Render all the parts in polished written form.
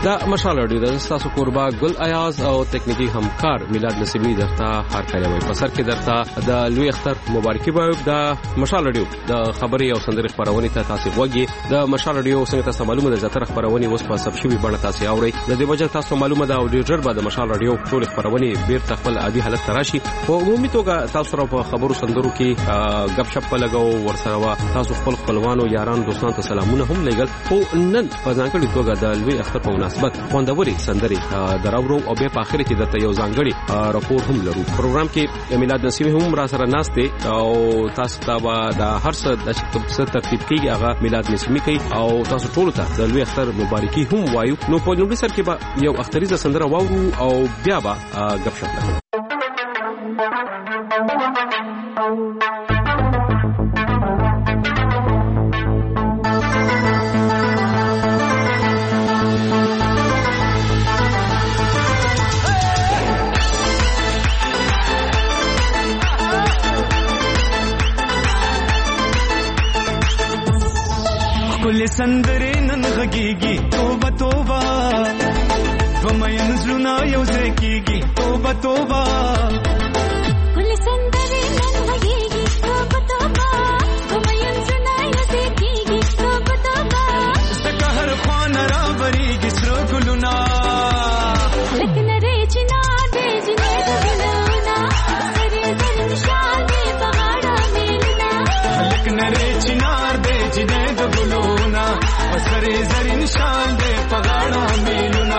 دا مشال رادیو د تاسو قربا ګل ایاز او تکنیکی همکار میلاد نسیمی درته هر کله وي پسر کې درته د لوی اختر مبارکي وایو. د مشال رادیو د خبري او سندري خبرونه ته تاسو وګورئ. د مشال رادیو څنګه تاسو معلومه ده زتر خبرونه اوس په سبشوي باندې تاسو اورئ. د دې وجه تاسو معلومه ده او ډیر بعد مشال رادیو ټول خبرونه بیرته خپل عادي حالت تراشي. او عمومي توګه تاسو را په خبرو سندرو کې غب شپ لګاو ورسره تاسو خپل خپلوانو یاران دوستان ته سلامونه هم لګل. او نن په ځانګړي توګه د لوی اختر په مناسبت خوندوري سندري دراورو او به په اخر کې د یو ځانګړي راپور هم لرو. پروګرام کې میلاد نسیمی هم را سره ناشته او تاسو ته د هر څه ترتیب کیږي هغه میلاد نسیمی کوي او تاسو ټول ته د لوی اختر مبارکي هم وایو. نو په لومړي سر کې به یو اختریزه سندره واورو او بیا به غب شپ لګو. کل سندره نن غږیږي توبه توبه ومین زلونا یو ځکیږي توبه توبه کل سندره نن غږیږي توبه توبه ومین زلونا یو ځکیږي توبه توبه زکه هر خوان را وریږي سر ګلونا لکن ری چنا دې جنې ګلونا سره زر شال دې پغاړه میلنا لکن ری چنا دې جنې ګلونا سره زر شال دې پغاړه میلنا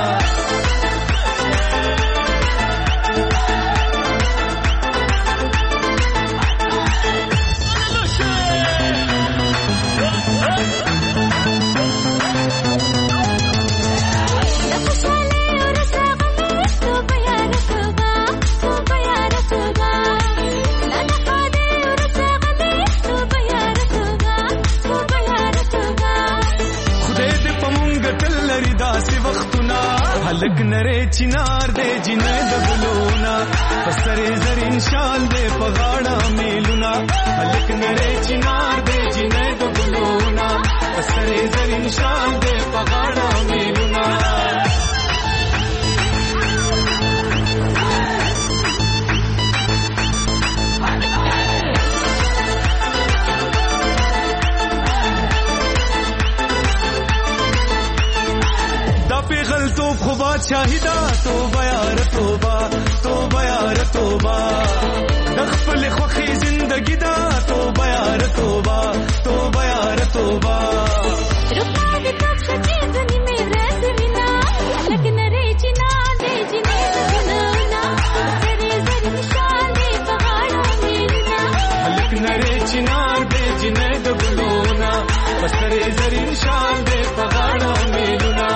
لک نره چنار دے جنې د ګلونا پسره زرین شال دے پغاړه میلونا لک نره چنار دے جنې د ګلونا پسره زرین شال دے پغاړه میلونا غلطو خوبا شاهدا توبه یار توبه توبه یار توبه دخل خوخي زندگی دا توبه یار توبه توبه یار توبه رکا دې تک سچې دني مې رسوینا لکن ری چنا دې جنې ګلونا سره زر نشان دې پغاړه میلنا لکن ری چنا دې جنې ګلونا سره زر نشان دې پغاړه میلنا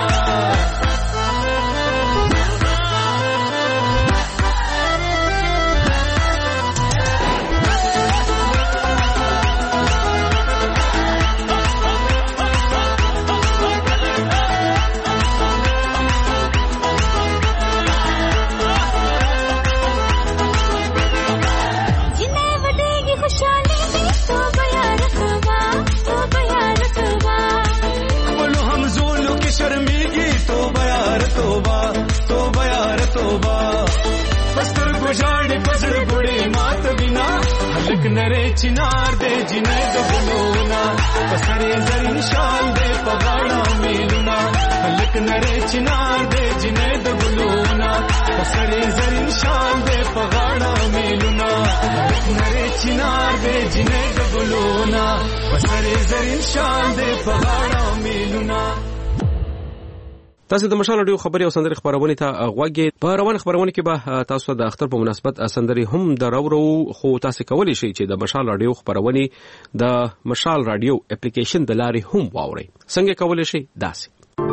نره چنار دے جنې د ګلونا پسره زرین شال دے پغاړه میلونا لک نره چنار دے جنې د ګلونا پسره زرین شال دے پغاړه میلونا لک نره چنار دے جنې د ګلونا پسره زرین شال دے پغاړه میلونا. تاسو د مشال رادیو خبري او سندري خبرونه ته غوږی. په روان خبرونه کې به تاسو د اختر په مناسبت سندري هم دراورو خو تاسو کولی شئ چې د مشال رادیو خبرونه د مشال رادیو اپلیکیشن د لارې هم واورئ. څنګه کولی شئ داسې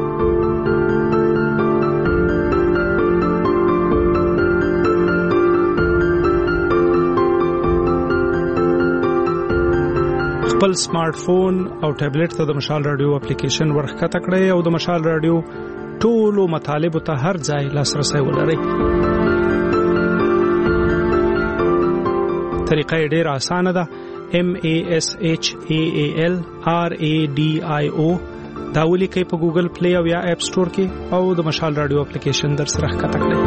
خپل سمارټ فون او ټابلیټ ته د مشال رادیو اپلیکیشن ورخکته کړئ او د مشال رادیو ټولو مطالب ته هر ځای لاسرسي ولرئ. طریقه ډېر اسانه ده. MASHAAL RADIO دا ولیکئ په ګوګل پلی او یا اپ سٹور کې او د مشال رادیو اپلیکیشن در سره ښکته کړئ.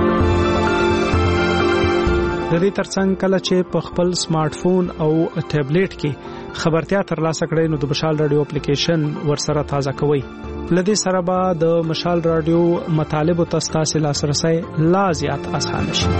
د دې ترڅنګ کله چې په خپل سمارټ فون او ټابلیټ کې خبرتیا ترلاسه کړئ نو د مشال رادیو اپلیکیشن ورسره تازه کوئ. لدې سره به د مشال رادیو مطالب او تاسو لاسرسي لا زیات آسان شي.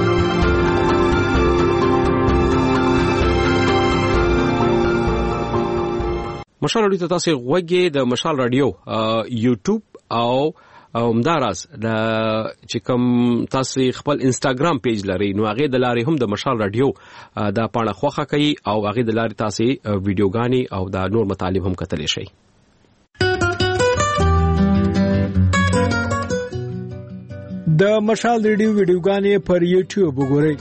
مشال رادیو ته تاسو غوږی د مشال رادیو یوټیوب او همداراز د چې کوم تاسو خپل انستګرام پیج لري نو هغه د لارې هم د مشال رادیو د پاڼه خوخه کوي او هغه د لارې تاسو ویډیوګانی او د نور مطالب هم کتلی شي. د مشال رادیو ویډیوګانی پر یوټیوب وګورئ.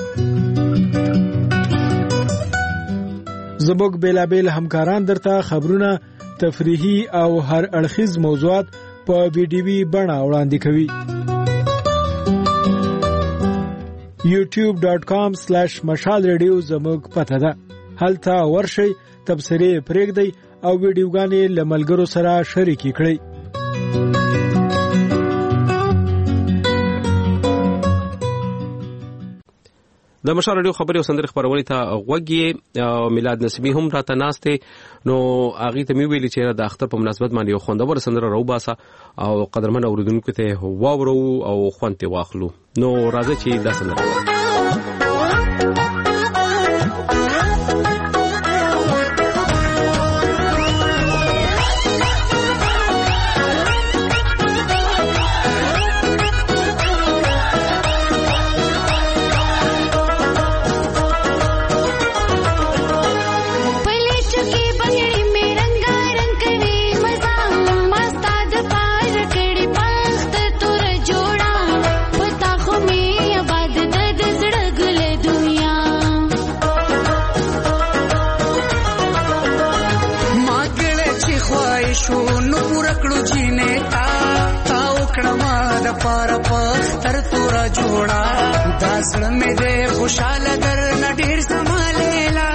زموږ بیلابیل همکاران درته خبرونه، تفریحي او هر اړخیز موضوعات په ویډیوي بڼه وړاندې کوي. youtube.com/mashalradio زموږ پته ده. هلته ورشئ، تبصرې پرېږدئ او ویډیوګانې له ملګرو سره شریکې کړئ. د مشال رادیو خبري او سندري خبرونه ته غوږی میلاد نسبی هم راته ناشته نو اغه ته می ویل چې د اختر په مناسبت باندې یو خوندور سندره راوباسه او قدرمن اوریدونکو ته واورو او خوانته واخلو. نو راځي چې دا سندره दासड़ में दे खुशाल कर न ढेर संभालेला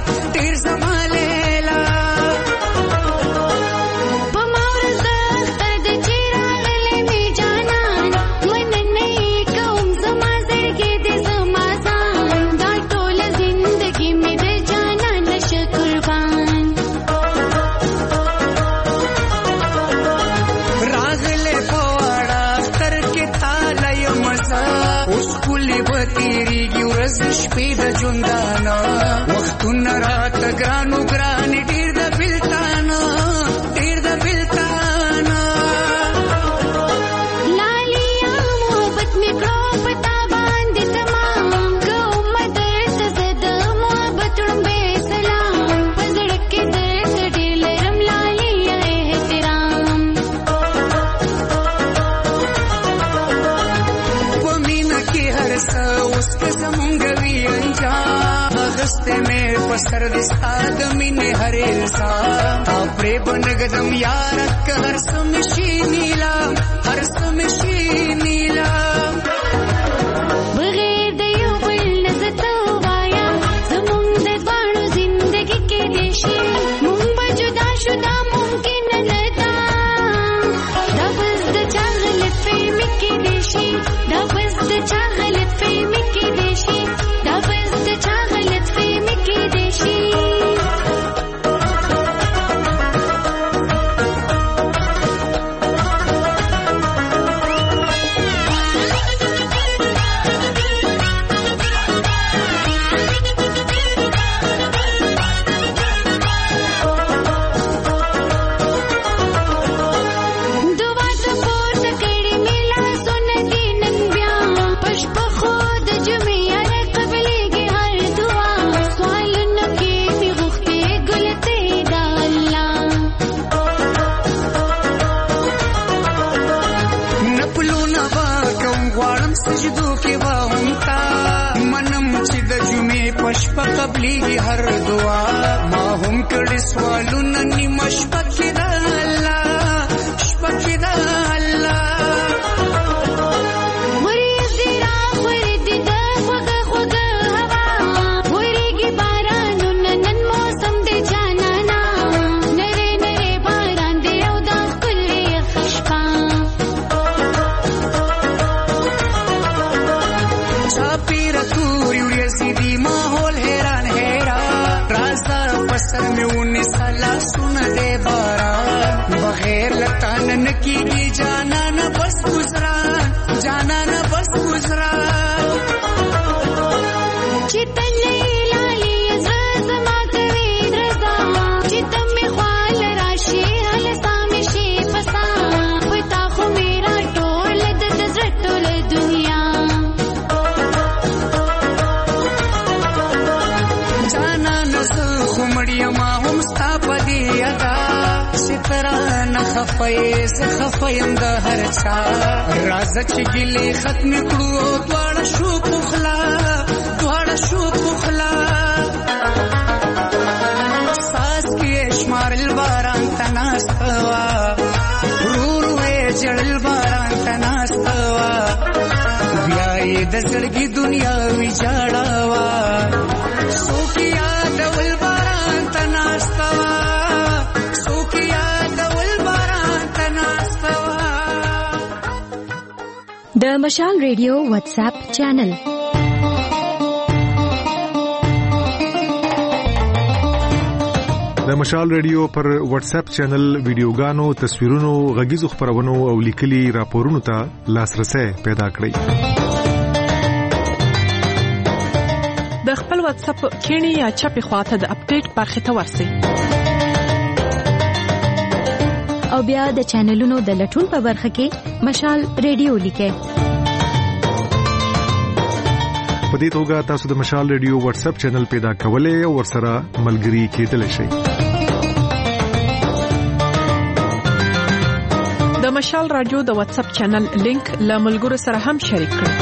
पमावर दर्द चिरागले में जाना मन नहीं कौम समाजर के दे समासान दा टोल जिंदगी में दे जाना नश कुर्बान रागले पवाड़ा करके थालय मजा تیریږي ورځ شپې د ژوندانه وختونه راته ګرانو ګران ډېر د بلتانه لالیا محبت می کړو پتا باندې تمام کوم درته زد محبت رمبه سلام پزړ کې درته ډېر لرم لالیا احترام ومینا کې هر څه زمونږ وی انجام غسته مې پسر دستا د مینې هر انسان پرې بنګدم یار هر سمشي نیلا بغیر د یو بل نزت وایا زمونږ د باڼو زندګي کې دیشي مونږ به جدا شو دا ممکن نه ده دا بس د چا غلط فهمي کې دیشي دا بس د چا غلط فهمي کې دیشي دا بس د چا غلط فهمي کې دیشي شپه قبليږي هر دعا ما هم کړي سوالونه نیمه شپه کې د الله ورېږي را ورېږي د خوږه هوا ورېږي بارانونه نن موسم دی جانانا نری باران دی او دا سر میں ونی سالا سن دے باران بغیر لتان نکیگی جانا نہ بس گزران جانا نہ بس گزران چتن لالی زما کوي دردا چتم می خال راشي هل سامشي پسا پتا خو میرا ټول د ټول دنیا جانا نس خمړیا ما هم ستا پدی ادا سترا نه خفایز خفایم د هر چا راز چې ګلی ختم کړو دواړه شو پخلا شو پخلا ساس کی شمار الباران تناستوا روروے جړل باران تناستوا بیاي د زړګي دنیا ویجاړوا سوکیا دول باران تناستوا سوکیا دول باران تناستوا د مشال ریډیو واتس اپ چینل د مشال ریډیو پر واتس اپ چینل ویډیوګانو تصویرونو غږیزو خبرونو او لیکلي راپورونو ته لاسرسي پیدا کړئ د خپل واتس اپ کینی یا چپی خواته د اپډیټ برخه ته ورسئ او بیا د چینلونو د لټون په برخه کې مشال ریډیو لیکئ په دې توګه تاسو د مشال ریډیو واتس اپ چینل پیدا کولای او ورسره ملګري کېدلی شئ د مشال رادیو د واتس اپ چینل لینک له ملګرو سره هم شریک کړئ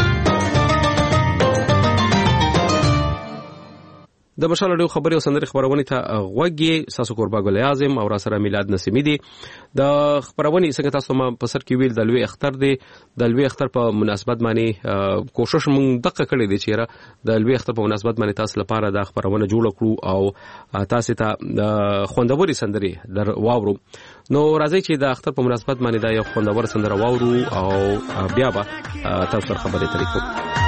د مشال رادیو خبري او سندري خبرونه ته غوږی ساسو قربا ګل اعظم او را سره میلاد نسیمی دي د خبرونه څنګه تاسو ما په سر کې ویل د لوی اختر دی د لوی اختر په مناسبت باندې کوشش مونږ دقه کړې دي چې د لوی اختر په مناسبت باندې تاسو لپاره د خبرونه جوړ کړو او تاسو ته خوندوري سندري در واورو نو راځي چې د اختر په مناسبت باندې دا یو خوندور سندره واورو او بیا به تاسو خبرې ترې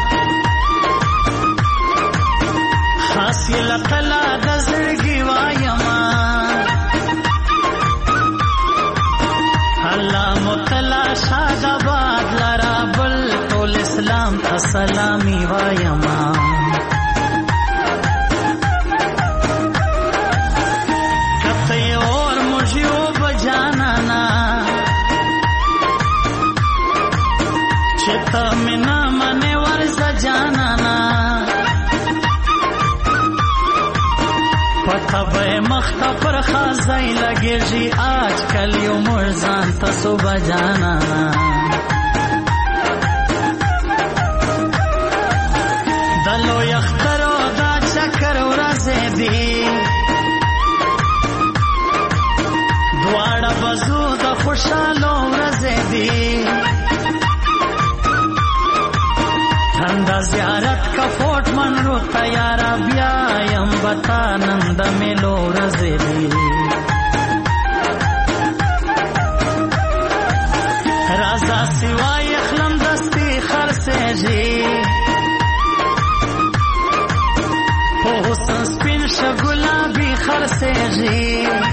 حاصل کلا د زړګي وایما الله متلا شاد باد لرا بل ټول اسلام السلامي وایما کته اور مجيو بجانا نا چتا منا منه ورز جانا نا پتھوے مخت پر خازای لگیږي آج کل یو مرزان تاسو بجانا دلو یخترو دا چکر ورځې دی دواړه بزو د خوشاله ورځې دی تندا زیارت کا فوٹ من رو تیارا بیا یم بتا نند ملو رزلی رازا سوای اخلم دستی خرسیجی پو حسن سپین شگلابی خرسیجی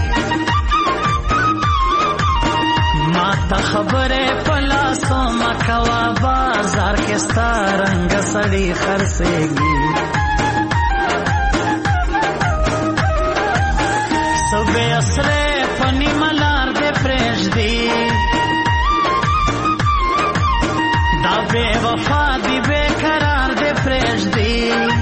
ماتا خبره پلاسو مکوا بازار کې ستارنګ سړی خرڅېږي صبح اسره پنی ملار دې پرېږدي دا بے وفا دی بے قرار دې پرېږدي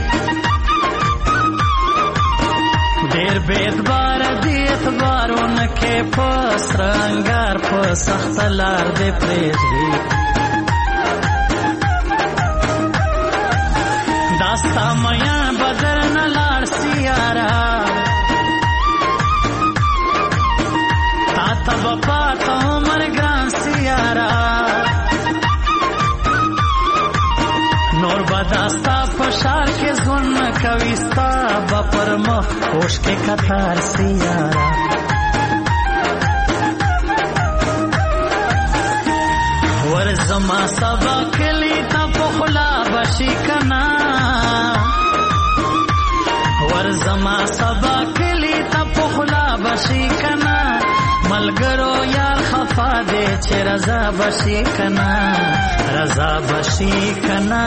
ډېر بے اعتبار دی اعتبارونه کې پس رنګار په سخت لار دې پرېږدي داستا میا بدر نه لاړ سیارا تا ته پاته عمر ګران سیارا نور بداستا په شار کې ځون کوي ستا پر مخ خوش کې کتار سیارا ور زما سبا کلی تا پخلا بشی کنا ور زما سبا کلی تا بشي کنا ملګرو یار خفا دې چې رضا بشي کنا رضا بشي کنا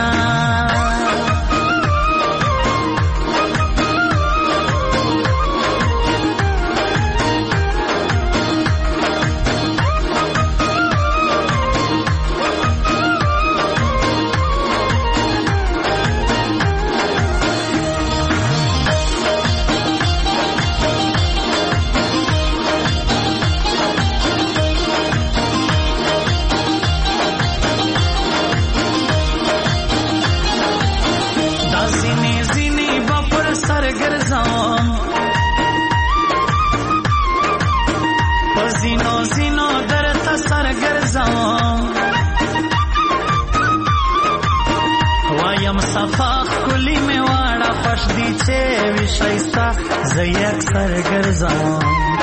زی اکثر گرزام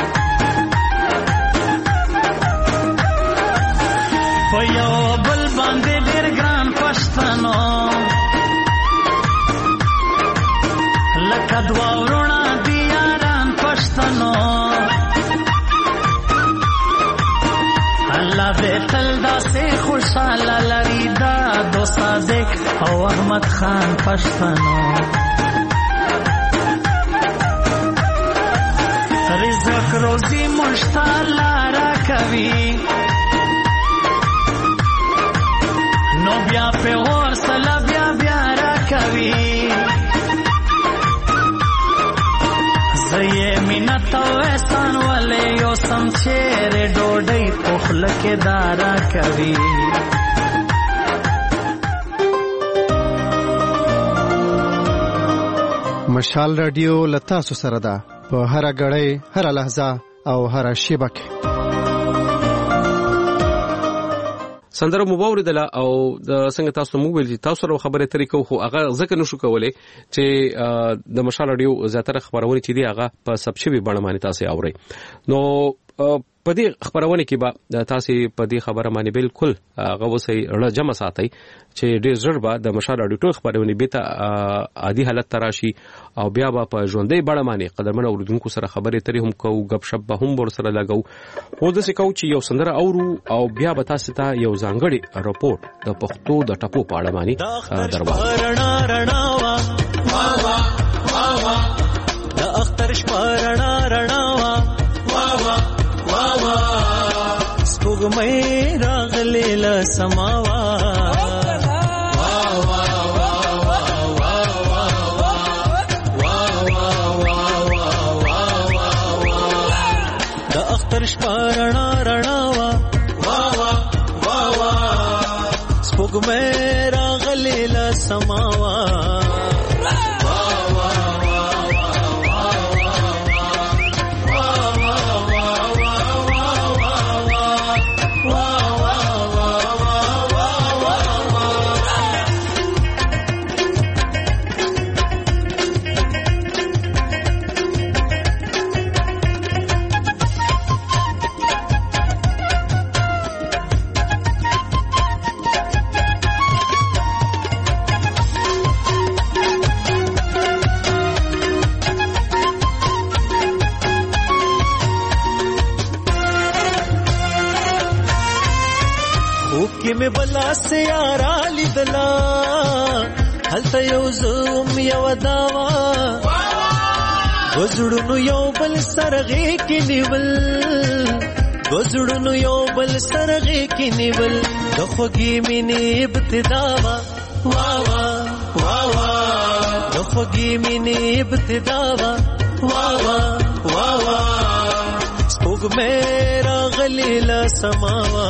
په یو بل باندې ډېر ګران پښتنو لکه دوه ورونه دي یاران پښتنو الله دې تل داسې خوشاله لري دا دوست صادق او احمد خان پښتنو رزق روزی مشتالا را کوي نو بیا په اور سلا بیا بیا را کوي زې مینت او احسان ولې یو سم چیر ډوډۍ پخله کې دارا کوي مشال رادیو لتا سره ده په هر غړې هر لحظه او هر شیبه کې سندره مباوردله او د څنګه تاسو مو ویل تاسو سره خبرې طریقو خو هغه ځکه نشو کولای چې د مشال رادیو زیاتره خبرونه چې دی هغه په سبشبي بڼه باندې تاسو اورئ نو په دې خبرونه کې به تاسو په دې خبره باندې بالکل غوسه اړه جمع ساتي چې ډېر ضرر به د مشال رادیو ټول خبرونه به ته عادي حالت تراشي او بیا به په ژوندۍ بڼه باندې قدرمن اوریدونکو سره خبرې ترې هم کوو غب شپ به هم ور سره لګاو او د څه کو چې یو سندره اورو او بیا به تاسو ته یو ځانګړی راپورټ د پښتو د ټپو په اړه باندې درواو د اختر شپرنا رڼاوا سپوږمۍ راغلې له سماوا د اختر شپرنا رڼاوا سپوږمۍ راغلې له سماوا کې بلا سیارا لیدلا هلته یو زوم یو داوا وزړونو یو بل سرغه کې نیول وزړونو یو بل سرغه کې نیول د خوږی مینې ابتدا وا وا وا وا د خوږی مینې ابتدا وا وا وا وا سپوږمۍ راغلې له سماوا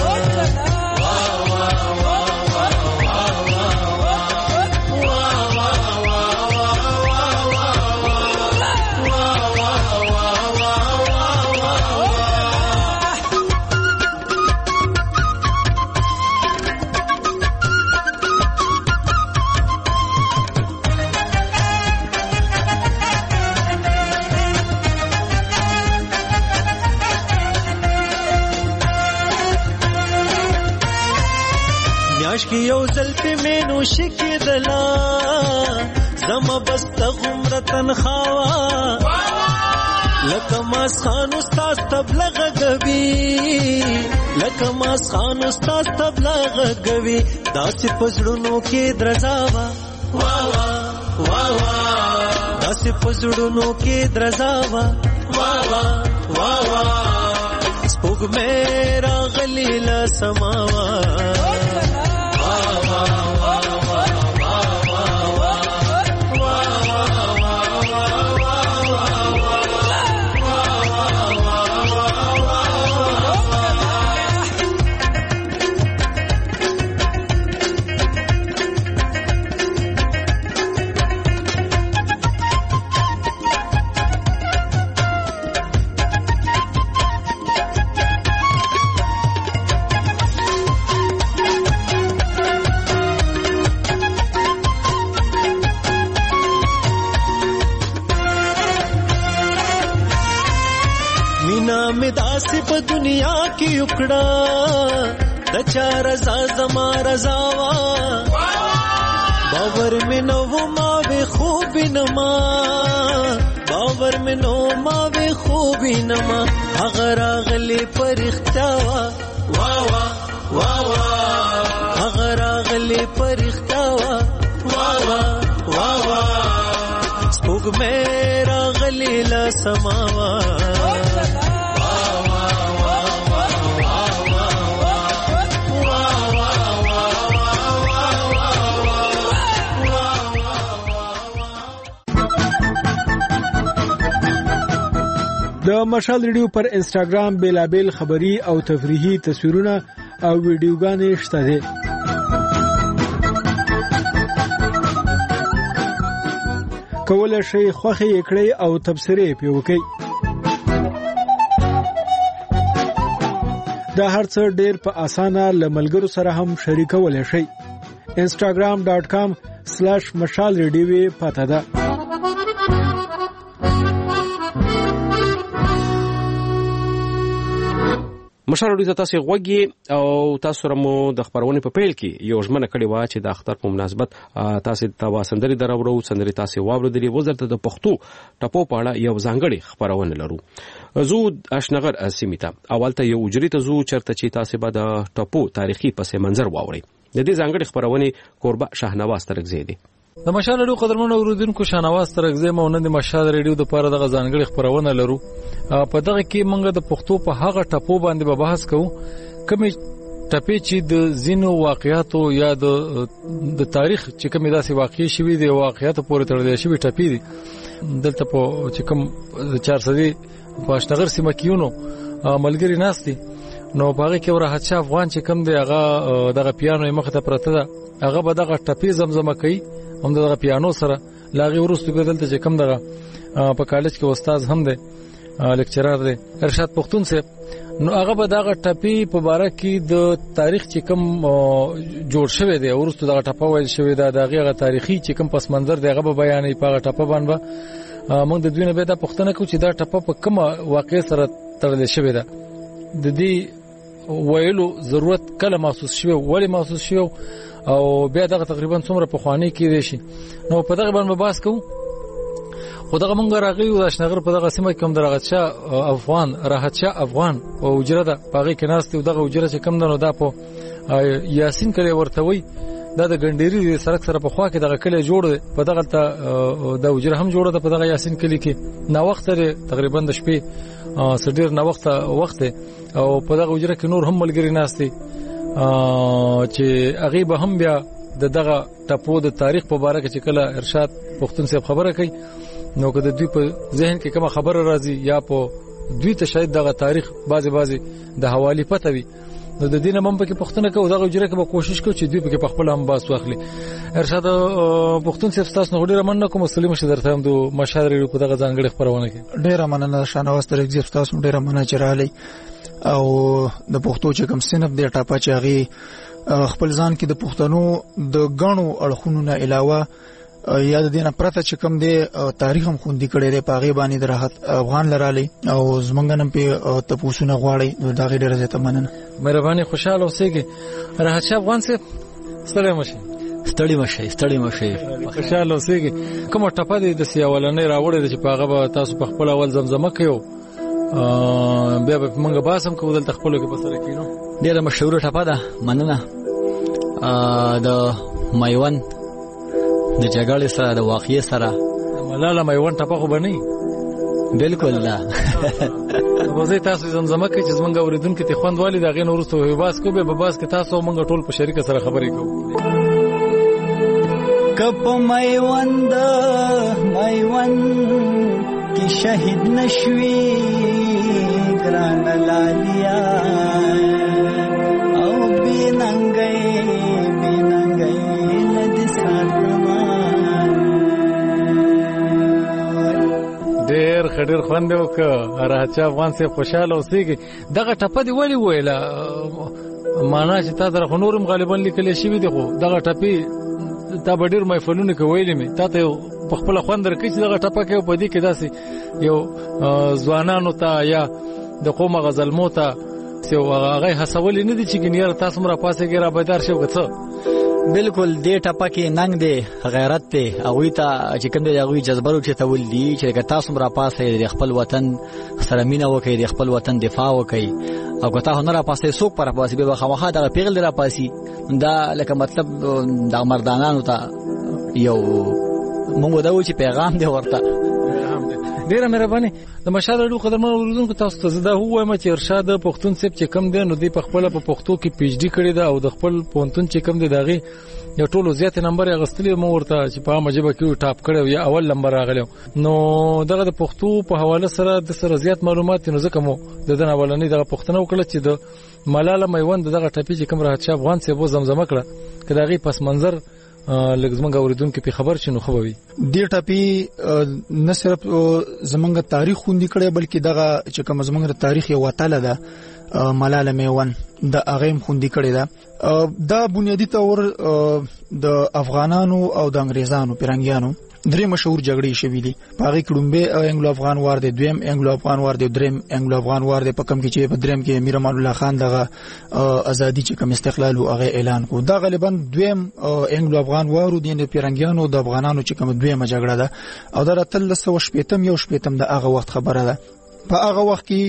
کی یو زلفی مینو شکی دلا زما بست غمر تنخوا لکه ما ماس خان استاد تبلغ غوي لکه ماس خان استاد تبلغ غوي داسې پزړونو کې درځاوا وا وا وا وا داسې پزړونو کې درځاوا وا وا وا وا سپوږ مې راغلی له سماوا وا وا داسې په دنیا کې وکړه د چا رضا زما رضا وا باور مې نو ما به خوب نما باور مې نو ما به خوب نما هغه راغلی پرختیا وا وا وا وا هغه راغلی پرختیا وا وا وا وا سپوږ مې راغلی لا سماوا د مشال ریډیو پر انسټاګرام بیلابل خبری او تفریحي تصویرونه او ویډیوګانې شته دي. کولای شئ خوښي کړئ او تبصره پې وکړئ. دا هرڅه ډېر په اسانه لملګرو سره هم شریکولای شئ. instagram.com/mashalradio پته ده. مشال ریډیو تاسو غوږی او تاسو رمو د خبرونه په پیل کې یو ژمنه کړې و چې د اختر په مناسبت تاسو ته واسندري درورو سندري تاسو واوریدلې وزارت د پښتو ټپو په اړه یو ځانګړي خبرونه لرو. زو اشنغر سیمیتا اولته یو اجري ته زو چرته چې تاسو به د ټپو تاریخي پس منظر واوري. د دې ځانګړي خبرونه قربا شاهنواز ترغزي دي. د مشال ریډیو قدرمنو اوریدونکو شاهنواز ترغزي مونږ د مشال ریډیو د پاره د ځانګړي خبرونه لرو. په دغه کې موږ د پښتو په هغه ټپو باندې به بحث کوو کومې ټپې چې د زینو واقعیاتو یا د تاریخ چې کومې داسې واقعي شوي دي واقعیاتو پورې تړلې شوي ټپې دي. دلته په چې کوم 400 په اشنغر سیمه کېونو ملګری ناشتي نو په هغه کې راحت شاه افغان چې کوم دی هغه دغه پیانو مخ ته پرته ده هغه به دغه ټپې زمزمه کوي هم دغه پیانو سره لاغي ورستو به دلته چې کوم دغه په کالج کې استاد هم دی لیکچرر دی ارشاد پختون صاحب نو هغه به دغه ټپی په باره کې د تاریخ چې کوم جوړ شوی دی ورستو دغه ټپه ویل شوی دا دغه تاریخي چې کوم پس منظر دی هغه به بیانې په هغه ټپه باندې موږ د دوی نه به دا پښتنه کو چې دا ټپه په کومه واقع سره تړل شوی ده د دې ویلو ضرورت کله محسوس شوی ولی محسوس شوی او بیا دغه تقریبا څومره په خواني کې دي شي نو په دغه باندې بحث کوو. خدغه مونږ راغلی د اشنغر په دغه سیمه کې کوم راحت شاه افغان او اجره ده پاغي کې ناس ته دغه اجره چې کم نه دا په یاسین کلی ورته وي دا د ګنډيري سرک سره په خوا کې دغه کلی جوړ دی په دغه ته د اجره هم جوړه ده په دغه یاسین کلی کې نو وخت لري تقریبا د شپې سډیر نو وخت او په دغه اجره کې نور هم ملګری ناس دي چې هغه به هم بیا دغه ټپو د تاریخ په اړه کې چې کله ارشاد پښتون صاحب خبره کوي نو که د دوی په ذهن کې کومه خبره راځي یا په دوی ته شاید دغه تاریخ بازي د حوالی پته وي نو د دینه مم په کې پښتون کې دغه اجره کې به کوشش کوي چې دوی په کې خپل هم باس واخلي. ارشاد پښتون صاحب تاسو نو ډیره مننه کوم سلیم شه درته هم د مشال ریډیو په دغه ځانګړي خبرونه کې ډیره مننه شانواز ترغزي تاسو ډیره مننه چرالي او د پښتو چې کوم صنف د ټاپا چاغي خپل ځان کې د پښتنو د غنو اړخونو نه علاوه یا د دینه پرته چې کوم دی تاریخ هم خوندي کړي دی پاغي باندې د راحت افغان لرالي او زمنګنم په تپوسونه غواړي نو دا غیر زه ته مننه مهرباني خوشاله اوسئ. راحت شاه افغان سے ستړي مشه خوشاله اوسئ. کوم ټپه دي د سیاولنې راوړې چې پاغه به تاسو په خپل اول زمزمه کوي بیا به موږ باسم کوو دلته خپلو کې په سره کېنو. ډېره مشهوره ټپه ده، مننه. د میوند د جګړې سره د واقعې سره ملاله میوند ټپه خو به نه وي؟ بالکل نه. وزې تاسو زمزمه کوي چې زمونږ اورېدونکي ته خوند والي د هغې نه وروسته باس کوو، بیا به باس کې تاسو او موږ ټول په شریکه سره خبرې کوو. که په میوند کې شهید نشوي ګرانه لالیا او بې ننګۍ نه دې ساتمه. ډېر ښه، ډېر خوند یې وکړه. راحت افغان صاحب خوشحاله اوسېږي. دغه ټپه دې ولې وویله؟ معنا چې تا سره خو نور هم غالبا لیکلی شوي دي، خو دغه ټپې تا به ډېر محفلونو کې ویلې مې، تا ته یو په خپله خوند درکوي چې دغه ټپه کوي، په دې کې داسې یو ځوانانو ته یا د قوم غزلمو ته هغه هڅولې نه دي چې ګنې تاسو هم راپاڅېږئ را بیدار شئ که څه؟ بالکل دې ټپه کې ننګ دی، غیرت دی، هغوی ته چې کوم دی هغوی جذبه راوچتول دي چې که تاسو هم راپاڅئ د خپل وطن سره مینه وکړئ، د خپل وطن دفاع وکړئ، او که تاسو نه راپاڅئ څوک به راپاڅي؟ بیا به خامخا دغه پیغل دی راپاڅي. دا لکه مطلب د مردانانو ته یو مونږ ودو چې پیغام دی ورته. ډیره مهرباني. د مشال راډیو قدرمن اوریدونکو تاسو ته زه دا ووایم چې ارشاد پښتون صاحب چې کم دی نو دی په خپل په پښتو کې پی ایچ ډي کړی دا او د خپل پونتون چې کم دی دغه یو ټولو زیات نمبر یې غستلی مو ورته چې په مجبه کې ټاپ کړو یا اول نمبر راغلی نو دغه د پښتو په حواله سره د سره زیات معلومات نو ځکه مو د دن اولنې دغه پښتنه وکړه چې د ملاله میوند دغه ټپی چې کوم راحت شاه افغان صاحب زمزمه کړه کداغي پس منظر لږ خبردونکو په خبر شنو خوبوي دې ټاپي نه صرف زمونږ تاریخ خوندي کړي بلکې دغه چې کوم زمونږ تاریخ یو وتاله ده ملاله میوند د اغیم خوندي کړي ده دا بنیادی تور د افغانانو او د انګريزانو پیرنګیانو درې مشهور جګړې شوې دي پاغي کډومبه انګلو افغان وار دي دویم انګلو افغان وار دي دریم انګلو افغان وار دي په کم کې چې په دریم کې امیر امان الله خان دغه ازادي چې کوم استقلال او هغه اعلان کو دا غالبا دویم انګلو افغان وارو دي د پیرنګیانو د افغانانو چې کوم دویمه جګړه ده او دا تل 1918 د هغه وخت خبره ده په هغه وخت کې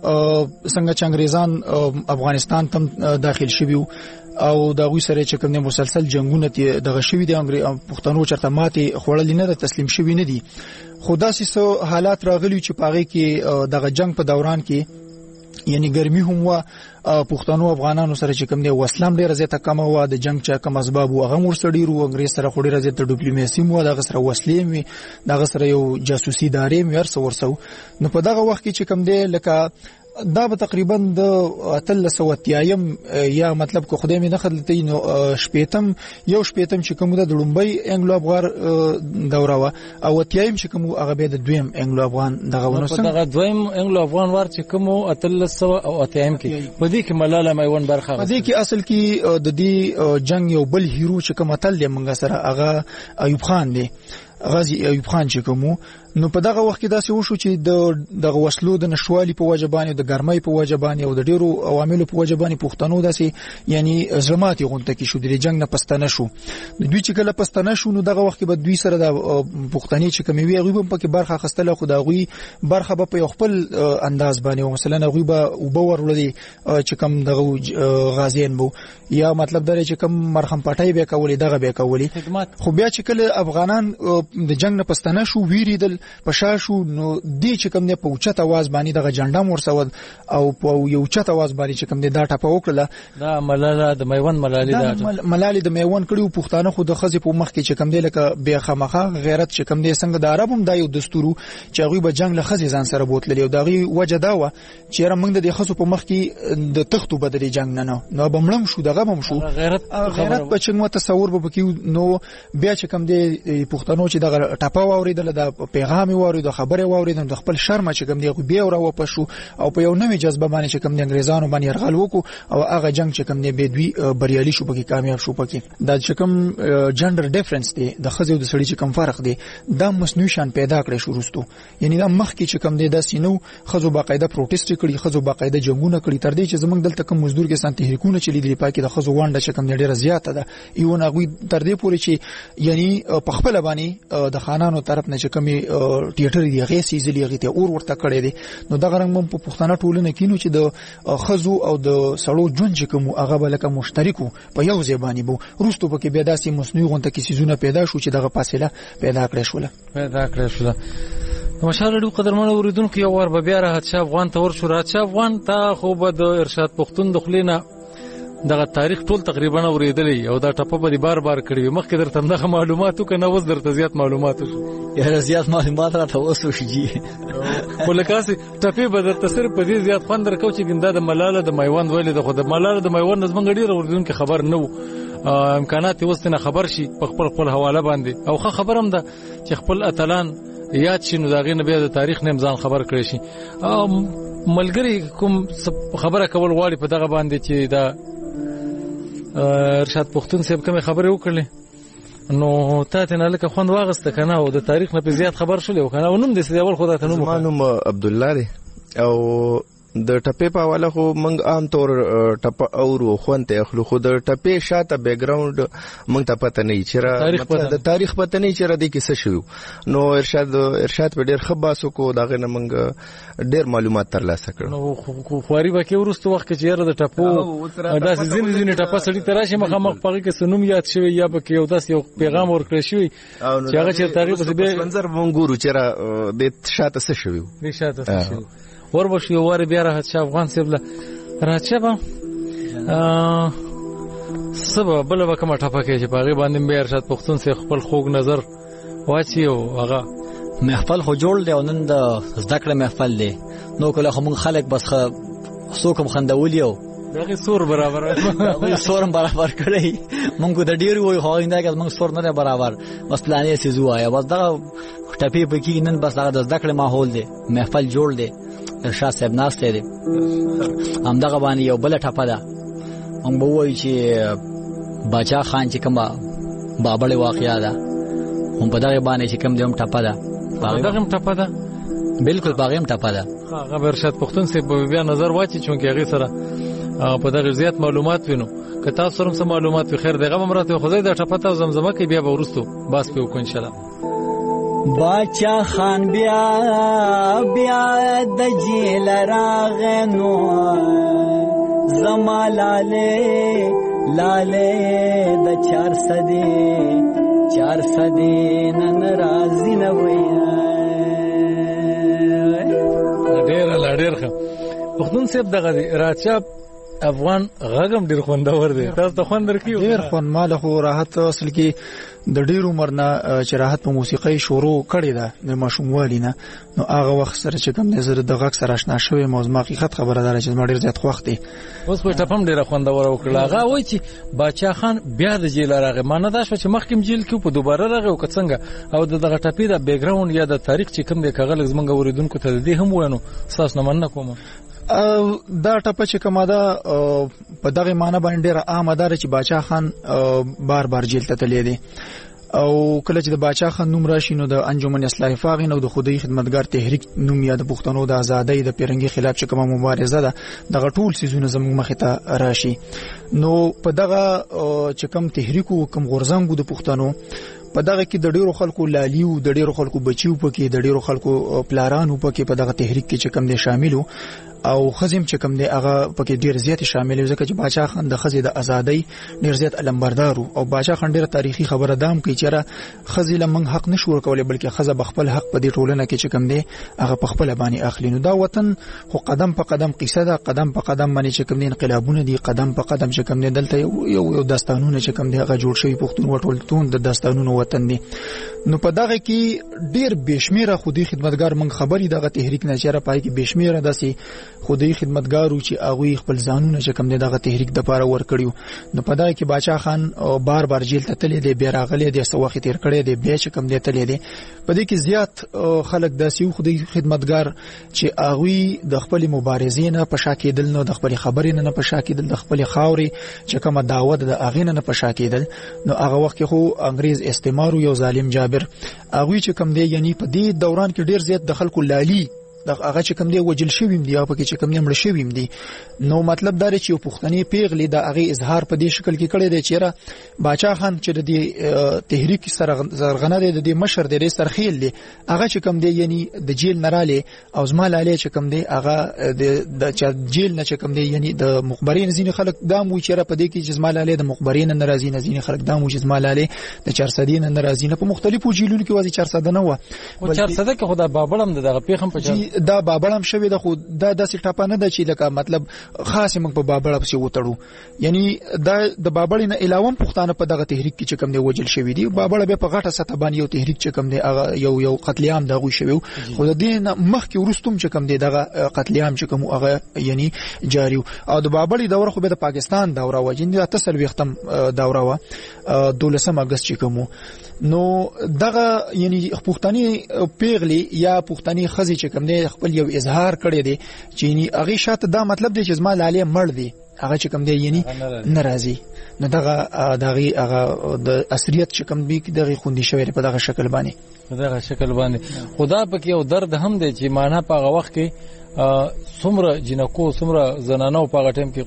څنګه چې انګريزان افغانستان ته داخل شوي او دا غوي سره چې کوم مسلسل جنگونه دغه شوی دي پښتنو چرته ماتي خوړل نه تسلیم شوی نه دي خدا سيسو حالات راغلي چې پاغه کې دغه جنگ په دوران کې یعنی ګرمي هم وا پښتنو افغانانو سره چې کوم دي وسلام ډیره زیاته کم و د جنگ چا کوم اسباب او هغه ورسړي رو انګريز سره خوري راځي ته ډیپلوماسي مو دغه سره وسلې می دغه سره یو جاسوسي دارې مې ورسو نو په دغه وخت کې چې کوم دي لکه دا به تقریبا د 1300 یا مطلب کو خدای مې نه خدلته نو شپیتم چې کوم د لومبي انګلو افغان دوره وا او تیایم چې کوم هغه به د دویم انګلو افغان دغه ونوسم دغه دویم انګلو افغان ور چې کوم 1300 تیایم کې په دې کې ملاله میوند برخه په دې کې اصل کې د دې جنگ یو بل هیرو چې کوم تل منګه سره هغه ایوب خان دی غازی ایوب خان چې کوم نو په دغه وخت کې داسې وشو چې د وسلو د نشوالي په وجبانه د ګرمۍ په وجبانه او د ډیرو عواملو په وجبانه پښتنو داسې یعنی زلماتي غونټه کې شو د جنگ نه پستانه شو دوی چې کله پستانه شو نو دغه وخت کې به دوی سره د پښتني چې کومي وی غوبم پکې برخه خستله خداغوي برخه به په خپل انداز باندې مثلا غوي به وبور ولدي چې کوم دغه غازیان بو یا مطلب دا چې کوم مرهم پټای به کولې دغه به کولې خو بیا چې کله افغانان د جنگ نه پستانه شو ویریدل پشاشو نو دی چې کوم نه په اوچت आवाज باندې دغه جنډا مرسود او په یو اوچت आवाज باندې چې کوم دا ټاپه وکړه دا ملاله د میوند ملاله د میوند کړیو پښتانه خو د خزې په مخ کې چې کوم دی لکه بیا خامخا غیرت چې کوم دی څنګه د عربم دا یو دستورو چې هغه به جنگ له خزې ځان سره بوتللی او دغه وجه دا و چې را موږ د خزو په مخ کې د تختو بدلې جنگ نه نو بمړم شو دغه بم شو غیرت په څنګه تصور به کې نو بیا چې کوم دی پښتنو چې دغه ټاپه واوریدل د پیغام واورید خبره واورید د خپل شرم چې کوم دی بیا ور واپس شو او په یو نوې جذبه باندې چې کوم د انګريزانو باندې يرغل وکړو او هغه جنگ چې کوم دی به دوی بریالي شو پکې کامیاب شو پکې دا چې کوم جندر ډیفرنس دی د خزو د سړي چې کوم فرق دی دا مصنوعي شان پیدا کړی شو وروسته یعنی دا مخ کې چې کوم دی د سينو خزو باقاعده پروټیست کړي خزو باقاعده جنگونه کړي تر دې چې زمنګ دلته کوم مزدور کې سان تحریکونه چلی دی پاکي د خزو وانډه چې کوم ډیره زیاته ده ایونه غوي تر دې پورې چې یعنی په خپل باندې د خانانو طرف نه چې کمی ټیټر دی هغه سیزلی هغه ته اور ورته کړی دی. نو دغه رنګ په پښتنه ټولنه کې نو چې د خزو او د سړو جون چې کوم هغه بلکه مشترکو په یو ځای باندې بو روستو پکې بیا داسې مصنوعي غونډه کې سيزونه پیدا شو چې دغه فاصله پیدا کړې شوله. مشال رادیو قدرمن اوریدونکو یو ور به بیا راحت شاه افغان ته ورشو. راحت شاه افغان ته خو به د ارشاد پښتون د خلینا دغه تاریخ ټول تقریبا اوریدلی او دا ټپه به بار بار کړی مخکې درته دغه معلوماتو کنه اوس درته زیات معلوماتو یا زیات معلومات راته اوسو شي ولکاسي ټپه به درته صرف په دې زیات خوند درکو چې ګنده د ملاله د میوند ویل د خود ملاله د میوند نظم غړي اوریدونکو خبر نه امکانات وستنه خبر شي په خپل حواله باندې او خبرم ده چې خپل اتلان یاد شي نو داغه نه بیا د تاریخ نه ځان خبر کړی شي. ملګری کوم خبره کول غواړي په دغه باندې چې دا ارشاد پښتون صاحب کوم خبره وکړي نو ته نه لکه خوند واغسته کنه او د تاریخ نه په زیات خبر شولې کنه او نوم د سیاول خدای ته نوم عبد الله دی او د ټپې په حواله خو موږ عام طور ټپه اورو خوانته اخلو خو د ټپې شاته بیک گراوند موږ ته پته نه چیرې د تاریخ پته نه چیرې د کیسه شو. نو ارشاد په ډېر خباسو کو داغه نه موږ ډېر معلومات ترلاسه کړو. نو خواري به کې ورستو وخت کې چیرې د ټپو داسې ځینې ټپه سړی تراشي مخامخ پغې کې سنوم یاد شوی یا به کې یو داس یو پیغام ورکړی شوی چې هغه چې تاریخ به منظر مونږ ګورو چیرې د شاته څه شوی د شاته څه شوی وربشي واره بیا راحت شاه افغان سیبله راحت شاه سبا بل به کومه ټپه کې چې پاغي باندې بیا ارشاد پښتون سي خپل خوږ نظر واچي او هغه محفل خو جوړ دی او نن د زده کړې محفل دی نو کله هم خلک بس څوک هم خندولیو دغه سور برابر دغه سورم برابر کړی مونږ د ډیر وای خو انده کې مونږ سور نه برابر بس پلانې سيزو آیا بس دا ټپي پکې نن بس هغه د زده کړې ماحول دی محفل جوړ دی ارشاد صاحب ناشته دي هم دغه باندې یو بل ټپه ده هم وایي چې باچا خان چې کومه بابړې واقعیا ده هم په دغه باندې چې کوم دیم ټپه ده دغه ټپه ده بالکل باغیم ټپه ده هغه ارشاد پښتون سي په بیا نظر واچي چې هغه سره په دغه زیات معلومات وینو که تاسو سره سم معلومات خیر دغه مرته خدای د ټپه ته زمزمه کې بیا به ورستو باس په کو ان شاء الله. باچا خان بیا د جیل راغنو زما لاله د 400 نن راځي نه وای ډېر ښه پښتون صاحب دغه راچا افغان غږم ډیر خوندور دی تاسو ته خوند درکیو ډیر خوند مال خو راحت اصل کې د ډیر عمر نه چې راحت په موسیقي شروع کړی ده د ماشوموالي نه نو هغه وخت سره چې کوم نظر د غږ سره آشنا شوی موضوع حقیقت خبره ده چې ما ډیر زیات خوښ دي اوس په ټپم ډیر خوندور وکړه هغه وای چې باچا خان بیا د جیل راغی مانه دا شو چې مخکیم جیل کې په دوباره راغی او کڅنګ او دغه ټپی د بیک گراوند یا د تاریخ چې کوم د کاغل زمنګ اوریدونکو ته دې هم وینو اساس نه مننه کوم دا ټپه چې کومه ده په دغه معنی باندې ډیره عامه ده چې باچا خان بار بار جیل ته تللی دی او کله چې د باچا خان نوم راشي نو د انجمن اصلاح فاغین او د خودی خدمتګار تحریک نوم یا د پښتنو د ازادۍ د پیرنګي خلاف چې کومه مبارزه ده دغه ټول سيزونه زموږ مخ ته راشي نو په دغه چې کوم تحریک او کوم غورزنګو د پښتنو په دغه کې د ډیرو خلکو لالیو د ډیرو خلکو بچیو پکې د ډیرو خلکو پلارانو پکې په دغه تحریک کې چې کوم دي شاملو او خزم چې کوم دی هغه پکې ډیر زیات شامل ځکه چې باچا خان د خزې د ازادۍ ډیر زیات علمبردارو او باچا خان ډیر تاریخي خبره دام کوي چې خزې لمن حق نشو ورکولای بلکې خزه بخپل حق په دې ټولنه کې چې کوم دی هغه په خپل باندې اخلي نو دا وطن خو قدم په قدم قصه ده قدم په قدم باندې چې کوم دی انقلابونه دي قدم په قدم چې کوم دی دلته یو داستانونه چې کوم دی هغه جوړ شوی پښتون وټولتون د داستانونو وطن دی نو په دغه کې ډیر بشمیره خودي خدمتګار من خبري دغه تحریک نه چیرې پای کې بشمیره داسي خودي خدمتګارو چې هغه خپل ځانونه چې کوم دغه تحریک د پاره ور کړیو نو په دغه کې باچا خان بار بار جیل ته تللی دی بیا راغلی دی سو وخت تیر کړی دی بیا چې کوم دی تللی دی په دې کې زیات خلک داسي خودي خدمتګار چې هغه د خپل مبارزین په شاکیدل نو د خپل خبرین نه په شاکیدل د خپل خاوري چې کومه دعوت د اغین نه په شاکیدل نو هغه وخت خو انګريز استعمار یو ظالم جابر هغه چې کوم دی یعنی په دې دوران کې ډیر زیات د خلکو لالی هغه چې کوم دی وجل شوی دی او پکې چې کوم دی مړ شوی دی. نو مطلب دا چې یو پښتني پیغلې د هغه اظهار په دې شکل کې کړی دی چې را باچا خان چې د تحریک سره زرغنه دی د مشر دی سرخیل دی هغه چې کوم دی یعنی د جیل نراله او زمال علی چې کوم دی هغه د جیل نه چې کوم دی یعنی د مخبرین ځینې خلک دا مو چې را په دې کې چې زمال علی د مخبرین ناراضي نه ځینې خلک دا مو چې زمال علی د 400 ناراضي نه په مختلفو جیلونو کې وځي 400 نه و او 400 کې خدا بابړم دغه پیغام په دا بابړم شوی د خو دا داسې ټاپه نه ده چې لکه مطلب خاص موږ په بابړ پسې وتړو یعنی دا د بابړ نه علاوه پښتانه په دغه تحریک کې چې کوم دی وجل شوی دی بابړ به په غټه سطح باندې یو تحریک چې کوم دی هغه یو قتل عام دغه شوی خو د دې مخکې ورستوم چې کوم دی دغه قتل عام چې کوم هغه یعنی جاری او د بابړ دوره خو به د پاکستان دوره و جن د تسل وختم دوره و 12 اگست چې کوم نو دغه یعنی پښتني پیغلي یا پښتني خزي چې کوم دی خپل یو اظهار کړی دی چې یعنی هغه شاته دا مطلب دی چې زما لاله مړ دی هغه چې کوم دی یعنی ناراضي نو دغه هغه د اصلیت چې کوم دی دغه خوندي شوی په دغه شکل باندې خدا پکې یو درد هم دی چې معنا په هغه وخت کې څومره جنکو څومره زنانو په هغه ټیم کې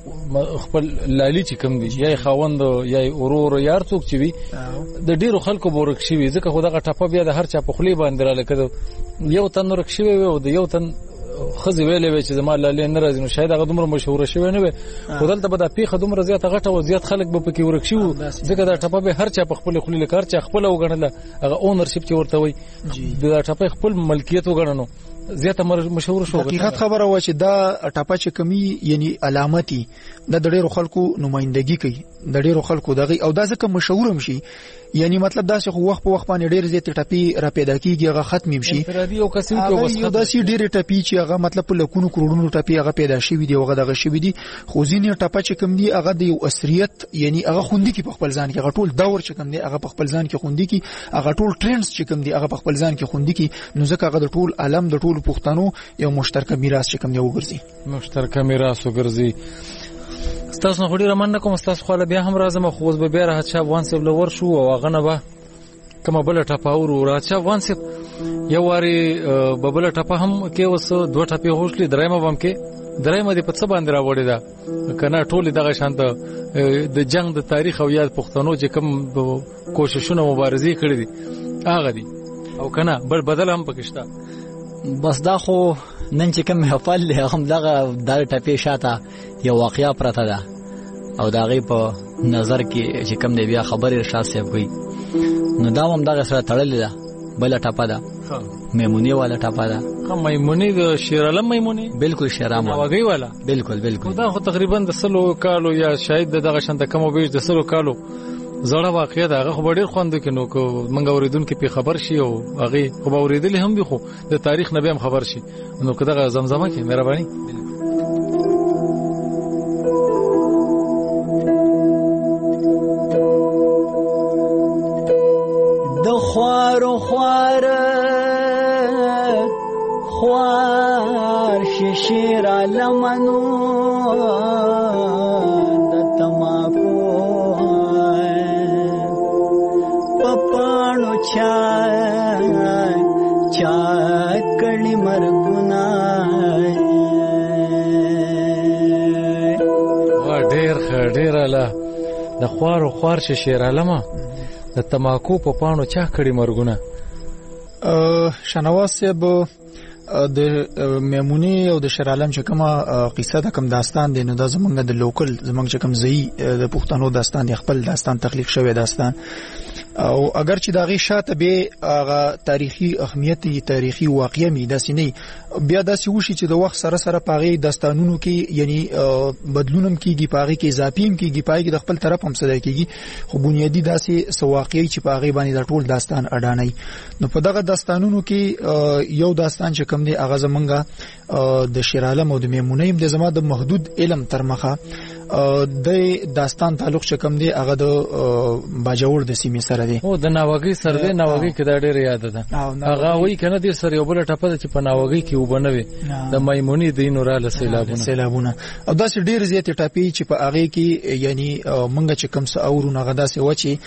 خپل لالی چې کوم دی یا خاوند یا اورور یار څوک چې وي د ډیرو خلکو بورک شي وي ځکه خدای ټاپه بیا د هر چا په خلی باندې را لکه یو تن ورک شي وي او د یو تن خزي ویلې چې زما لالی نه راځي نو شاید هغه دومره مشهور شي نه وي خدلته به د پیخه دومره زیات غټه او زیات خلک به پکې ورک شي ځکه دا ټاپه به هر چا په خپل خلی لکه هر چا خپل وګڼله هغه اونرشپ چې ورته وي د ټاپه خپل ملکیت وګڼنو زیاته مشهور شو. حقیقت خبره و چې دا ټاپه چې کمی یعنی علامتي د ډېرو خلکو نمائندګي کوي د ډېرو خلکو دغه او دا ځکه مشهور هم شي یعنی مطلب دا چې خو وخت په وخت باندې ډېر زیات ټاپي را پیدا کیږي هغه ختم شي انفرادي او کسي په وسه دا سي ډېر ټاپي چې هغه مطلب په لکونو کروڑونو ټاپي هغه پیدا شي وي هغه دغه شي وي خو ځینې ټاپه چې کم دي هغه د یو اثریت یعنی هغه خوندي کی په خپل ځان کې هغه ټول دور چې کم دي هغه په خپل ځان کې خوندي کی هغه ټول ټرندز چې کم دي هغه په خپل ځان کې خوندي کی نو ځکه هغه د ټول عالم د ټول پښتنو یو مشترک میراث چې کم دی وګرځي ستاسو خو ډیره مننه کوم ستاسو خو بیا هم راځم خو اوس به بیا راځه چې افغان سیب لور شو او هغه نه به کومه بل ټاپه او راځه افغان سیب یو واری ببل ټاپه هم کې اوس دوه ټاپه هوښلې درېمه بم کې درېمه دې په څه باندې راوړې ده کنه ټول دغه شانت د جنگ د تاریخ او یاد پښتنو چې کوم کوششونه مبارزې کړې دي هغه دي او کنه بل بدل هم پکښتا بس دا خو نن چې کوم حفل له هم دغه د ټاپه شاته یو واقعیا پرته ده او دا غي په نظر کې چې کوم دی بیا خبر ارشاد صاحب کوي نو دا هم دغه سره تړلې ده بل ټاپه ده میمونی والا ټاپه ده میمونی د شیرالم میمونی بالکل شیرام واغی والا بالکل دا خو تقریبا د 100 کالو یا شاید دغه شنت کم او بیش د 100 کالو زړه واقعیا ده هغه خو ډیر خوند کې نو کو منګ اوریدونکو په خبر شي او هغه خو اوریدل هم به خو د تاریخ نبی هم خبر شي نو کده زمزمه کې مهرباني د خوار ششیر علمنو د تماکو پپانو چا کړي مرګونه ډیر لا د خوار ششیر علمه د تماکو په پانو چا کړي مرګونه شنواز صاحب د میمونی او د شرالم چې کومه قصه د کوم داستان دی نو دا زمونږ د لوکل زمونږ چې کوم ځای د پښتنو داستان دی خپل داستان تخلیق شوی داستان او اگر چې دا غي شاته به هغه تاریخي اهمیت تاریخي واقعي می داسې نه بیا داسې وشي چې د وخت سره سره پاغي داستانونو کې یعنی بدلونم کیږي پاغي کې اضافیم کیږي پاغي د خپل طرف هم صدا کیږي خو بنیادی داسې سواقعي چې پاغي باندې د ټول داستان اډانای نو په دغه داستانونو کې یو داستان چې کوم دی هغه زمونږه د شیرالم او د میمونیم د زما د محدود علم تر مخه د داستان تعلق چې کوم دی هغه د باجوړ د سیمې سره دی او د ناوګي سره دی ناوګي کې دا ډېر یاد ده هغه وایي کنه د سره یو بل ټپه چې په ناوګي کې وبنوي د میمونی دینو را سیلابونه او دا ډېر زیات ټاپی چې په هغه کې یعنی منګه چې کوم څه اورونه غدا سي و چې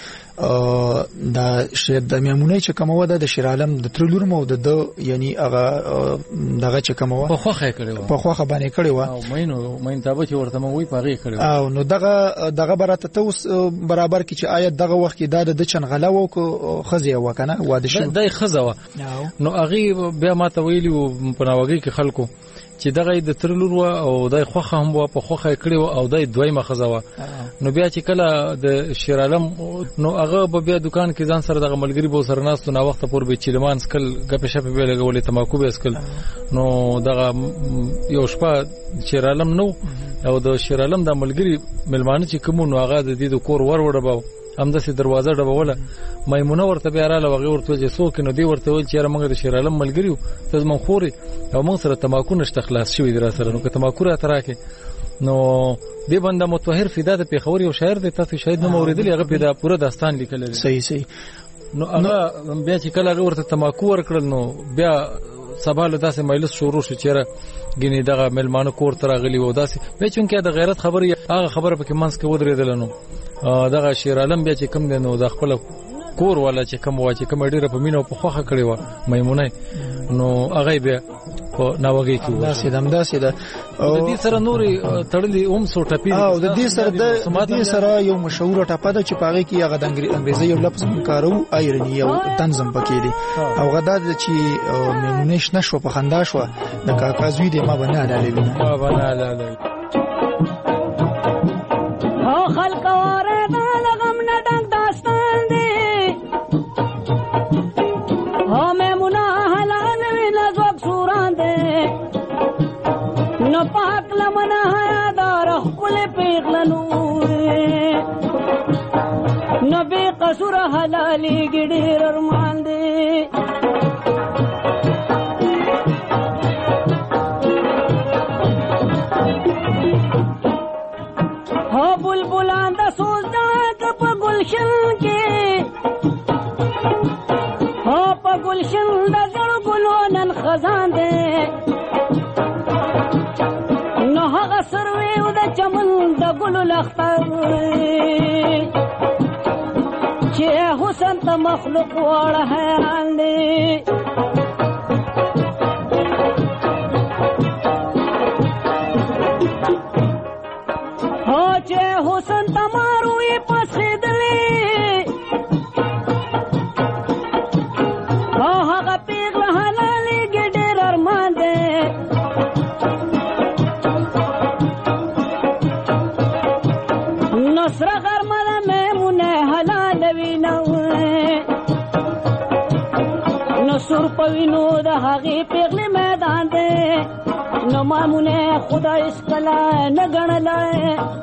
د میمونی چې کوم و د شیر عالم د ترلور مو د یعنی هغه دغه چې کوم و په خوخه کړي په خوخه باندې کړي و او مین تابه چې ورته مو وی پاره کړي او نو دغه براته ته برابر کې چې آیت دغه وخت کې د چنغله و کو خزیه و کنه واده شو د خزه نو هغه بیا ما ته ویلی په ناوګي کې خلکو چې دغه د ترلور او د خوخه هم په خوخه کړي او د دویمه خزه نو بیا چې کله د شیر عالم نو هغه بیا دکان کې ځان سره دغه ملګری بو سره ناس نو وخت پور به چلمان سکل غپ شپ به لګولې تماکو به سکل نو دغه یو شپه شیر عالم نو او د شیر عالم د ملګری ملمانه چې کوم نو هغه د دې کور ور ډباو همداسې دروازه ډبوله میمونه ورته بیا رااله هغه ورته چې څوک نو دی ورته ویل چې موږ د شیر عالم ملګری ته زمون خوري او موږ سره تماکو نشته خلاص شوی در سره نو که تماکو را تراکه نو دی بنده متطهر فدا د پیښور یو شاعر دی تاسو شاید نو اوریدلی هغه په دا پوره داستان لیکل دی صحیح نو هغه بیا چې کله ورته تماکو ورکړل نو بیا سبا له داسې مجلس شروع شو چیرې ګینه دغه ملمانو کور تر غلی و داسې به چونکه د غیرت خبره هغه خبره پکې منځ کې ودرېدل نو دغه شیر عالم بیا چې کم دی نو د خپل کور والا چې کم وا چې کم ډیره په مینو په خوخه کړی و میمونه نو هغه بیا په ناوګي کې داسې ده او د دې سره نوري تړلې اوم سو ټپی او د دې سره یو مشهور ټپه ده چې پاره کې هغه د انګریزي یو لفظ کارو ایرنی او تنظیم پکې دي او غدا چې میمونه نشو په خندا شو د کاکازوی دی ما بنا لاله او خلق واره لغم نه د داستان دی او میمونه حلال وینا زوک سوران دی نو پاک لمنه دار خپل پیغلنو نو بے قصور حلالي ګډیر ارمان دی بلبلان دا سوزدا کپ گلشن کے پا گلشن دا زر گلونن خزان دے نو حقا سرویو دا چمن دا گلو لختر چه حسن تا مخلوق وار حیران دے حسن تماروی پسیدلی هغه پیغله حلالي ګډیر ارمان دی نصر غرمه میمونه حلال وینو نصر پوینو د هغه پیغله میدان دی نو مامونه خدای اسکلا نه غنلای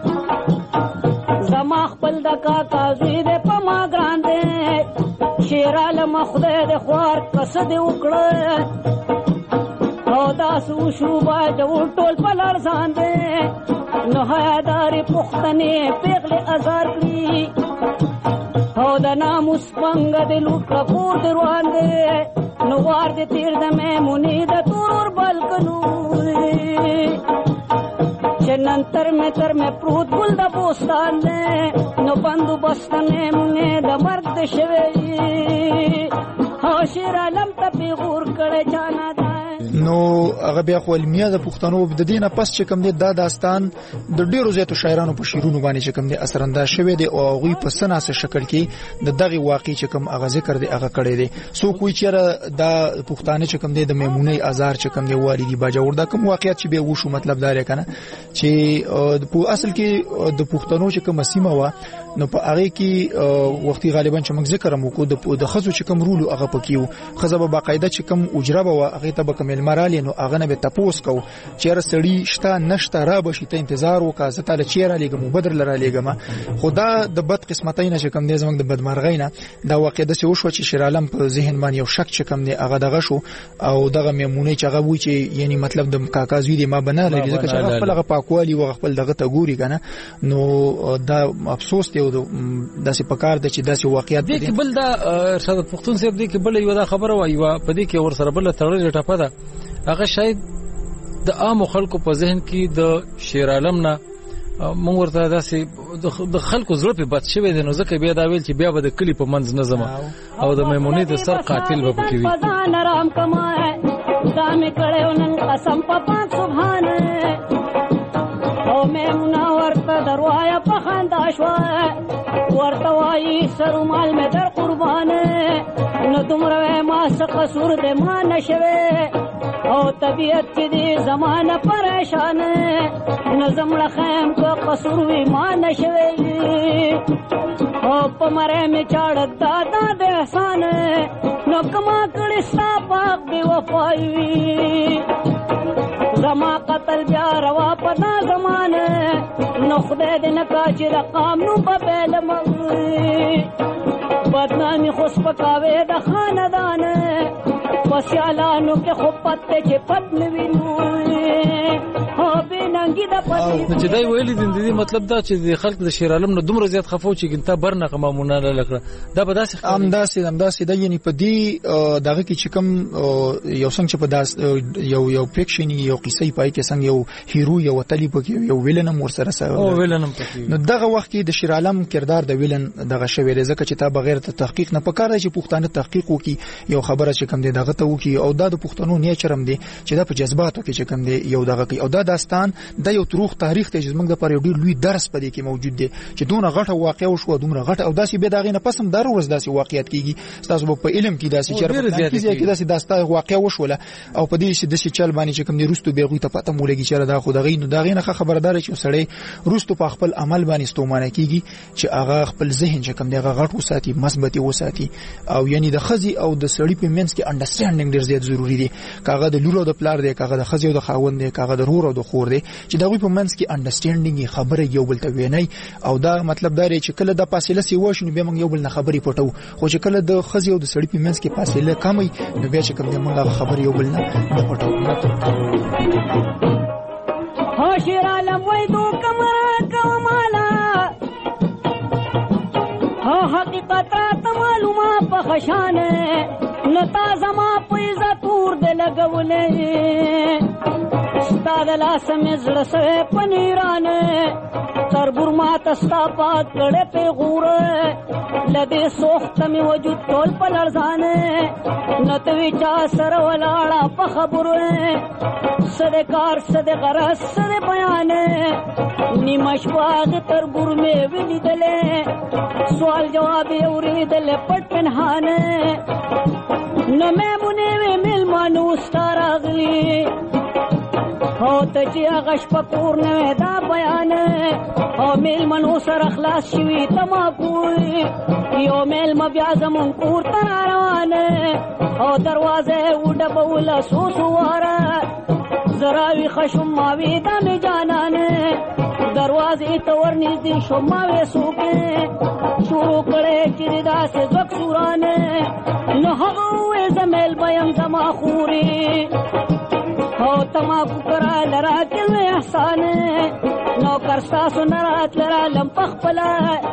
زما خپل د کاکا زوی د پما ګراندې شیر عالم خدای د خوار قصد وکړه او تاسو شو باید ټول په لار ځان دې نو هداري پختنې پیغله ازار کړی او د ناموس څنګه د لوټ کور دروان دې نو وار دې تیر د میمونې د تور بلکنو ننتر میں تر میں پروت گل دا بوستان نے نو بندو بستنے منے دا مرد شوی شیر عالم تا پیغور کڑے جانا دا نو هغه بیا خو علمیه د پښتنو د دینه پس چې کوم دی دا داستان د ډیرو زیاتو شاعرانو په شیرونو باندې چې کوم دی اثرانداز شوی دی او هغه په سناسه شکل کې د دغه واقع چې کوم هغه ذکر دی هغه کړی دی سو کوی چیرې دا پښتانه چې کوم دی د میمونه ازار چې کوم دی والدی باجوړ دا کوم واقعیت چې به وشو مطلب دا لري کنه چې په اصل کې د پښتنو چې کوم سیمه و نو په هغه کې وختي غالبا چې موږ ذکر مو کو د خزو چې کوم رول هغه پکيو خزه به باقاعده چې کوم اجره به هغه ته به کمل مرالی نو هغه نه به تپوس کو چیر سړی شته نشته را بشي ته انتظار وکړه زه تعالی چیر لګم بدر لره لګم خدا د بد قسمتۍ نه کم دي زمنګ د بدمرغۍ نه دا واقع د څه وشو چې شیر عالم په ذهن باندې یو شک کم دی هغه دغه شو او دغه میمونه چې هغه وی چې یعنی مطلب د کاکازوی دی ما بنا لري ځکه چې هغه خپل پاکوالی او خپل دغه ته ګوري کنه نو دا افسوس دی او داسې پکار د چې داسې واقعیت دي کې بل دا ارشاد پښتون صاحب دی کې بل یو دا خبره وایي په دې کې ور سره بل تړلې ټاپه ده هغه شاید د عام خلکو په ذهن کې د شیر عالم نه مونږ ورته داسې د خلکو زړه په بد شوی دی نو ځکه بیا دا ویل چې بیا به د کلی په منځ نه ځم او د میمونې د سر قاتل به پکې وي دا مې کړو نن قسم په پاک سبحان او میمونه ورته دروایا په خندا شو ورته وایي سرومال مې در قربان نو دومره ما څه قصور دې ما نشوي او طبیعت کې دې زمانه پریشان نو زمړه خیم کو قصور وی ما نشوي او په مره مې چاړ دادا دې احسان نو کما کړي ستا پاک دی وفای زما قتل بیا روا پنا زمانه نو خدای دې نه کا چې رقم نو په بل مغري بدنامي خوش پکاوي د خاندان پسیالانو کې خو پته چې پد نوینو ها به ننګي د پدې چې دای ویلي دي مطلب دا چې د خلک د شیر عالم نو دومره زیات خفو چې ګنتا برنه قمامونه لکه دا به داسې امداسي د یعنی په دې دغه کې چې کوم یو څنګه چې په داس یو فکشن یو قصې پای کې څنګه یو هیرو یو تلی پکې یو ویلن مور سره او ویلن پکې نو دغه وخت کې د شیر عالم کردار د ویلن دغه شوی ځکه چې تا بغیر ته تحقیق نه پکاره چې پښتانه تحقیق وکي یو خبره چې کوم دی دغه ته وکي او دا د پښتنو نیچرم دی چې دا په جذباتو کې چې کوم دی یو دغه کوي او دا داستان د یو تاریخ تاریخ ته چې موږ د پاره ډیر لوی درس پدې کې موجود دی چې دونه غټه واقعه وشو دومره غټه او داسې به دغه نه پسم دار ورځ داسې واقعیت کیږي تاسو په علم کې داسې چیرې کې داسې داسته واقعه وشوله او په دې چې د چل باندې چې کوم دی روستو به غوي ته پته مولګي چې دا خو دغه نو دغه نه خبردار چې سړی روستو په خپل عمل باندې ستومانه کیږي چې هغه خپل ذهن چې کوم دی هغه غټ وساتي مثبت وساتي او یعنی د خزي او د سړی په منځ کې انډرستانډینګ ډیر زیات ضروری دی کاغه د لور او د پلار دی کاغه د خزي او د خاوند دی کاغه د رور او د خور دی چې دغه په منځ کې انډرستانډینګ خبره یو بل ته ویني او دا مطلب دا چې کله د فاصله سی وښنو به موږ یو بل نه خبرې پټو خو چې کله د خزي او د سړی په منځ کې فاصله کمي نو بیا چې کوم دی موږ خبرې یو بل نه پټو هو شیر عالم وای دو کمرا کمالا هو حقیقت ته معلومه په خشانه نتا زما په عزت ور د لګولې ستاد لاس مې زړه سره پنیرانه تربور ما تستا پات کړه په غوره لدې سوخت مې وجود ټول په لړزانه نتوي چا سره ولاړه په خبره سره کار سره غرض سره بیان نیمش باغ تربور مې ولیدلې سوال جواب اوریدل پټ پنهانه نو میمونه مل مانو ستارغلی او ته چې غش پکور نه دا بیان او مل منو سره خلاص شوی تما کوی یو مل م بیا زمون کور ته روانه او دروازه وډبول سوسواره زراوی خشم ماوی دا می جانانه دروازه ته ورنږدې شوم ماوی سوکه شروع کړه چې داسې زوک سورانه نو هغه زمل بیم زما خوري او تماکو کرا لرا کل احسان نو کرستا سنرات لرا لم پخپلا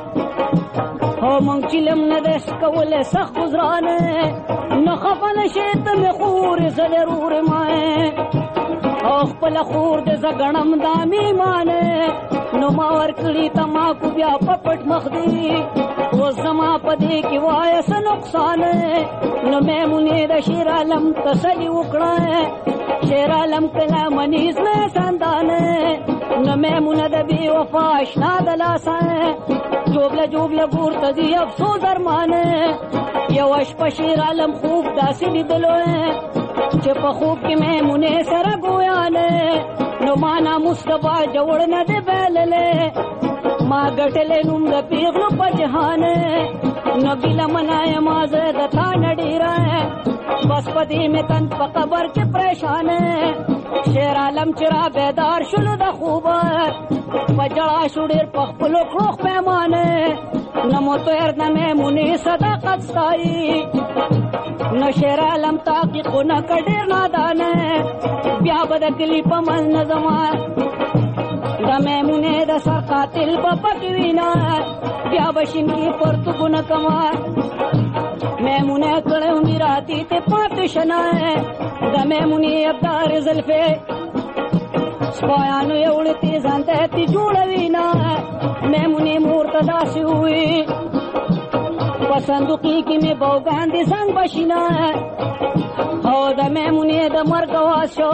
او منگ چلم ندس کول سخ گزران نو خفن شیطم خور ضرور مائے او خپل خور د زګړم دامي مانه نو ما ور کړی تماکو بیا پپټ مخدي و زما پدې کې وای س نقصان نو میمونه د شیر عالم تسلی وکړه شیر عالم کلا منیز نه سندانه نو میمونه د بی وفا آشنا د لاسه جوبله ګور ته دی افسوس درمانه یو شپه شیر عالم خوب داسې لیدلو چې په خوب کې میمونه سره ګویانه نو معنا مصطفی جوړ نه دی بللې ما ګټلې نوم د پیغلو په جهان نو بلا منای ما زه د تا نډیره بس پدی میں تن په قبر کې پریشان شیر عالم چرا بیدار شلو د خوبر پجړا شوډر په خپل کړوخ پیمانه نمو تیر نمه مونی صداقت ستای نو شیر عالم تاقی خونه کډیر نادانه بیا بد کلی په من نظم دمه مونی د سر قاتل په پټوینا بیا بشین کی پرتو ګن کما میمونه کړو میراتی ته پات شنه د میمونی ابدار زلفه سپایانو یوړتی ځانته تی جوړوینا میمونی مورته داسي وي پسندوقي کې مې بوګان دي څنګه بشینا او د میمونی د مرګ واسو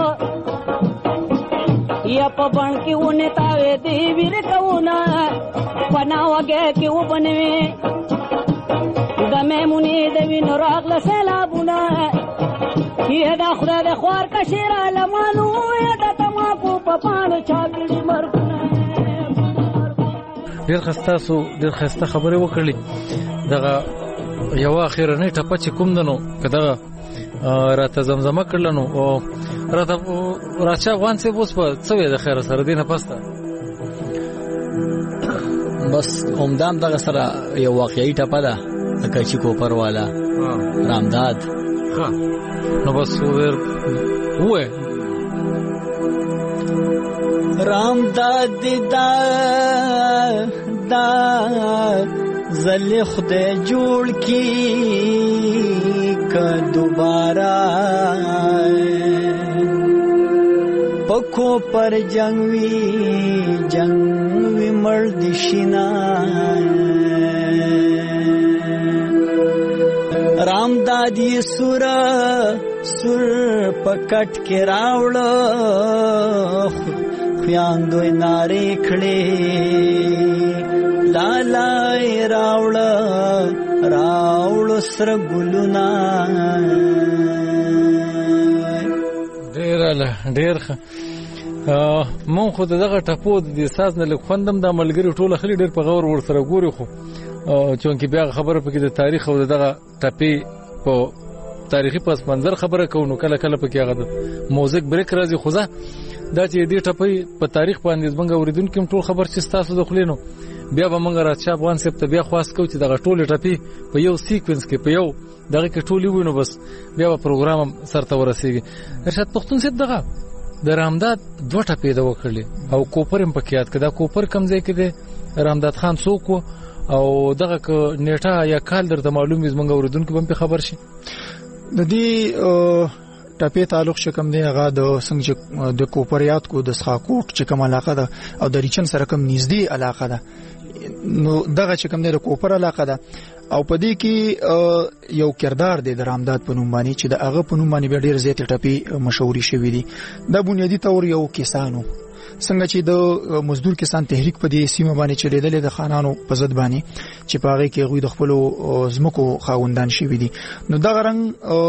یا په بڼ کې ونه تاوي دی ویر کونا پنا وګه کې وبنوي د میمونی د وینو راغله سیلابونه یا د خدای د خوار کشیر علمانو یا د تماکو په پانو چاکړي مرګونه. ډېر خسته خبرې وکړلې. دغه یو اخیرنۍ ټپه چې کوم دنو که دغه راته زمزمه کړل نو راته راچا افغان صاحب اوس په څه وی د خیره سره دې نه پسته بس عمدام دغه سره یو واقعي ټپه ده د کچي کوپر والا رامداد. ها نو بس وې رامداد دا زل خدای جوړ کی کا دوبارہ پکو پر جنگوی مرد شنا رامدادی سور پکٹ کے راوڑ خیاندوی نارے کھڑے لالای راوړ سره ګلونا. ډېر مون خو دغه ټپو د ساز نه لږ خوندم د ملګری ټوله خلی ډېر په غور ور سره ګوري خو چونکې بیا خبره پکې د تاریخ او دغه ټپې په تاریخي پس منظر خبره کوو نو کله کله پکې هغه د موزیک بریک راځي خو دا چې دې ټپې په تاریخ باندې زمونږ اوریدونکو ټول خبر چې تاسو د خلینو بیا به موږ راځي افغان صاحب ته بیا خواست کوو چې دغه ټولې ټپې په یو سیکوینس کې په یو دغه کې ټولې وینو بس بیا به پروګرام سرته ورسیږي. ارشاد پښتون صاحب دغه د رامداد دوه ټپې د وکړلې او کوپر هم پکې یاد کړه. کوپر کم ځای کې دی رامداد خان څوک او دغه نیټه یا کال درته معلوم وي زمونږ اوریدونکو به خبر شي. د دې ټپې تعلق چې کوم دی هغه د څنګه د کوپریات کو د سخاکوټ چې کوم علاقه ده او د ریچن سره کوم نږدې علاقه ده نو دغه چې کوم دی د کوپر علاقه ده او په دې کې یو کردار دی د رامداد په نوم باندې چې د هغه په نوم باندې ډېر زیات ټپې مشهوري شوې دي. دا بنیادی تور یو کسانو څنګه چې د مزدور کسان تحریک په دې سیمه باندې چلیدل د خانانو په ضد باندې چې پاغه کې غوي د خپل زمکو خاوندان شوی دي نو دا رنګ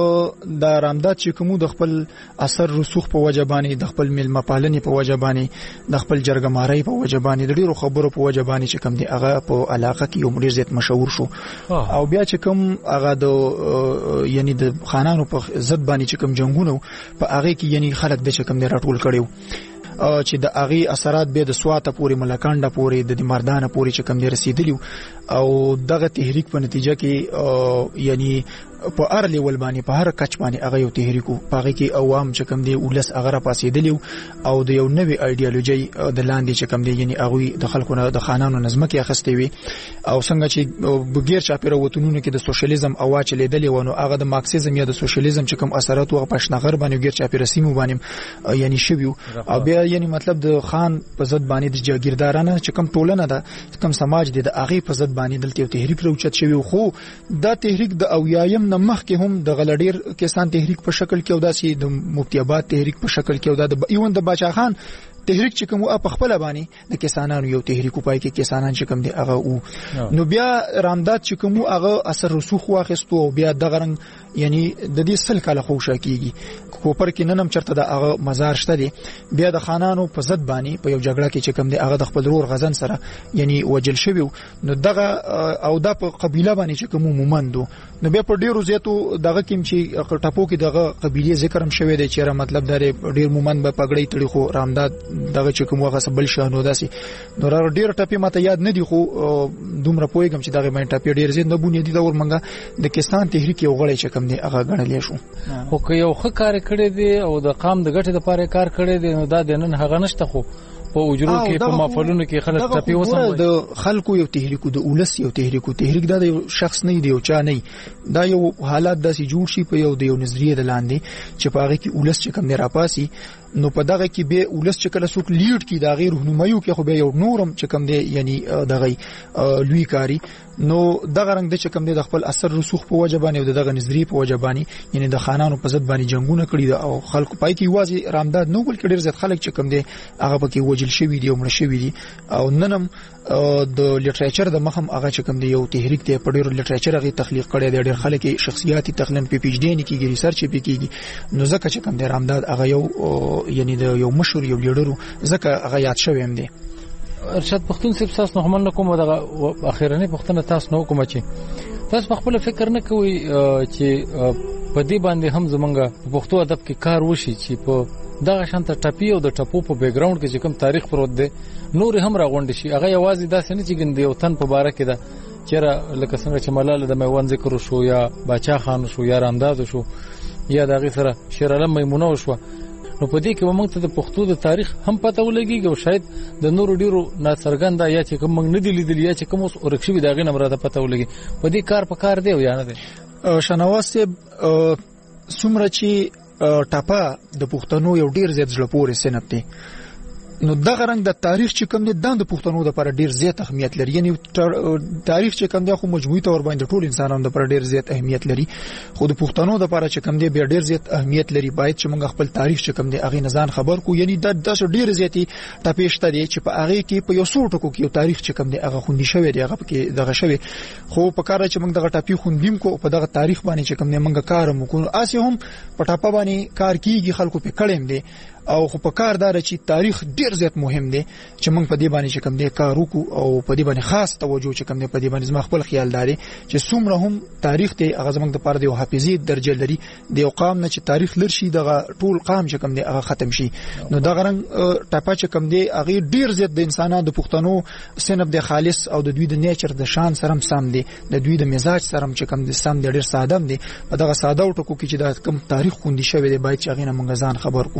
د رامداد چې کوم د خپل اثر رسوخ په وجبانی د خپل ملما پالنې په وجبانی د خپل جرګمارۍ په وجبانی د ډیرو خبرو په وجبانی چې کوم دی هغه په علاقه کې یو ډیر زیات مشهور شو او بیا چې کوم هغه د یعنی د خانانو په ضد باندې چې کوم جنگونه په هغه کې یعنی خلک د چې کوم دی راټول کړي چې د اغي اثرات به د سواته پوری ملکانډه پوری د مردانه پوری چې کم دي رسیدلی او دغه تحریک په نتیجه کې یعنی په ارلی ول باندې په هر کچ باندې هغه یو تحریکو پاغي کې عوام چې کم دي ولس هغه پاسېدلی او د یو نوې ایدئولوژي د لاندې چې کم دي یعنی هغه د خلکو نه د خانانو نظم کې اخستې وي او څنګه چې بغیر چاپیره وطنونو کې د سوشلیزم اواچ لیدلې ونه هغه د مارکسیزم یا د سوشلیزم چې کم اثرات او پښنغر باندې غیر چاپیره سیمو باندې یعنی شویو او بیا یعنی مطلب د خان په ضد باندې د جاگیردارانه چې کم ټولنه ده کم سماج دي د هغه په ضد باندې دلته یو تحریک راوچت شوی خو دا تحریک د اویایم نمخ کې هم د غلډیر کسان تحریک په شکل کې او داسې د مفتی آباد تحریک په شکل کې او د ایوان د باچا خان تحریک چې کوم په خپل باندې د کسانانو یو تحریک پای کې کسانان چې کوم دی هغه نو بیا رامداد چې کوم هغه اثر رسوخ واخیستو او بیا د غرنګ یعنی د دې سل کاله خوشا کیږي کوپر کې ننم چرته د هغه مزار شته دی بیا د خانانو په ضد باندې په یو جګړه کې چې کوم دی هغه د خپل رور غزن سره یعنی وجل شوی نو دغه او د په قبيله باندې چې کوم مومندو نو بیا په ډیرو زیاتو دغه کې چې ټاپو کې دغه قبيله ذکر هم شوی دی چې مطلب دا ډیر مومند به پګړی تړي خو رامداد دغه چې کوم هغه بل شانو داسي نو ډیر ټاپي ماته یاد نه دی خو دومره پويګم چې دغه باندې ټاپي ډیر زیات نه بنیادی دا ورمنګه د کستان تحریک یو غړی چې کوم دی هغه غړلې شو خو که یو ښه کار کړی دی او د قام د ګټې لپاره کار کړی دی نو دا د نن هغه نشته خو په اجرو کې په مافلونو کې خلک ټپي وسم د خلکو یو تحریک د اولس یو تحریک دا د شخص نه دی او چا نه دا یو حالات داسې جوړ شي په یو د یو نظریه د لاندې چې په هغه کې اولس چې کوم نه راپاسي نو په دغه کې به اولس چې کله څوک لیډ کی دا غیر رهنمایو کې خو به یو نورم چې کوم دی یعنی دغه لوی کاری نو دغه رنګ د چې کوم دی د خپل اثر رسوخ په وجبانی او دغه نظریه په وجبانی یعنی د خانانو په ضد باندې جنگونه کړی او خلکو پای کې واځي رامداد نو بل کې ډیر زیات خلک چې کوم دی هغه پکې وجل شوی دی او مړ شوی دی او ننم د لیټریچر د مخم هغه چې کوم دی یو تحریک دی په ډیر لیټریچر هغه تخلیق کړی دی ډیر خلک شخصیتي تخلین پی ایچ ډی نه کیږي ریسرچ پی کیږي نو ځکه چې کوم دی رامداد هغه یو یعنی د یو مشهور یو لیډرو ځکه هغه یاد شوی هم دی ارشاد پښتون صاحب تاسو نو هم کوم دغه اخیرنی پښتنه تاسو نو کوم چې تاسو خپل فکر نه کوئ چې په دې باندې هم زمونږ په پښتو ادب کې کار وشي چې په دغه شانته ټاپي او د ټاپو په بیک گراوند کې چې کوم تاریخ پروت دی نور هم راغونډ شي هغه یوازې داسې نه چې ګندې او تن په باره کې ده چیرې لکه څنګه چې ملاله د میوان ذکر شو یا باچا خان شو یا رامداد شو یا دغه سره شیر علم میمونه شو نو په دې کې موږ ته د پښتو د تاریخ هم پته ولګي او شاید د نورو ډیرو ناڅرګنده یا چې کوم موږ نه دی لیدل یا چې کوم اوس ورکشي دغه نه مراده پته ولګي په دې کار په کار دی او یا نه دی شنواز صاحب څومره چې ټاپا د پښتنو یو ډیر زیات ځل پورې سنت دی نو دغه رنګ د تاریخ چې کوم د پښتنو لپاره ډیر زیات اهمیت لري یعنی تاریخ چې کوم د خو مجموعي تور باندې ټول انسانانو لپاره ډیر زیات اهمیت لري خو د پښتنو لپاره چې کوم دی ډیر زیات اهمیت لري باید چې موږ خپل تاریخ چې کوم دی هغه نزان خبر کو یعنی د ډیر زیاتی ټاپېشته دی چې په هغه کې په یو څو ټکو کې یو تاریخ چې کوم دی هغه خوندي شوی دی هغه کې دغه شوی خو په کار چې موږ دغه ټاپي خوندیم کو په دغه تاریخ باندې چې کوم دی موږ کار وکړو اسې هم په ټاپا باندې کار کیږي خلکو په کړم دی او خو په کار دار چې تاریخ ډیر زیات مهم دی چې موږ په دې باندې چې کوم دی کار وکړو او په دې باندې خاص توجه چې کوم دی په دې باندې زما خپل خیال دی چې څومره هم تاریخ ته هغه زموږ د پاره دی حافظي درجه لري د یو قام نه چې تاریخ لرشي دغه ټول قام چې کوم دی هغه ختم شي نو دغه رنګ ټاپا چې کوم دی هغه ډیر زیات د انسانانو د پښتنو سنب دی خالص او د دوی د نیچر د شان سره سم دی د دوی د مزاج سره چې کوم دی سم دی ډیر ساده دی په دغه ساده ټکو کې چې د کوم تاریخ خوندي شوی دی باید چې هغه نه موږ ځان خبر کو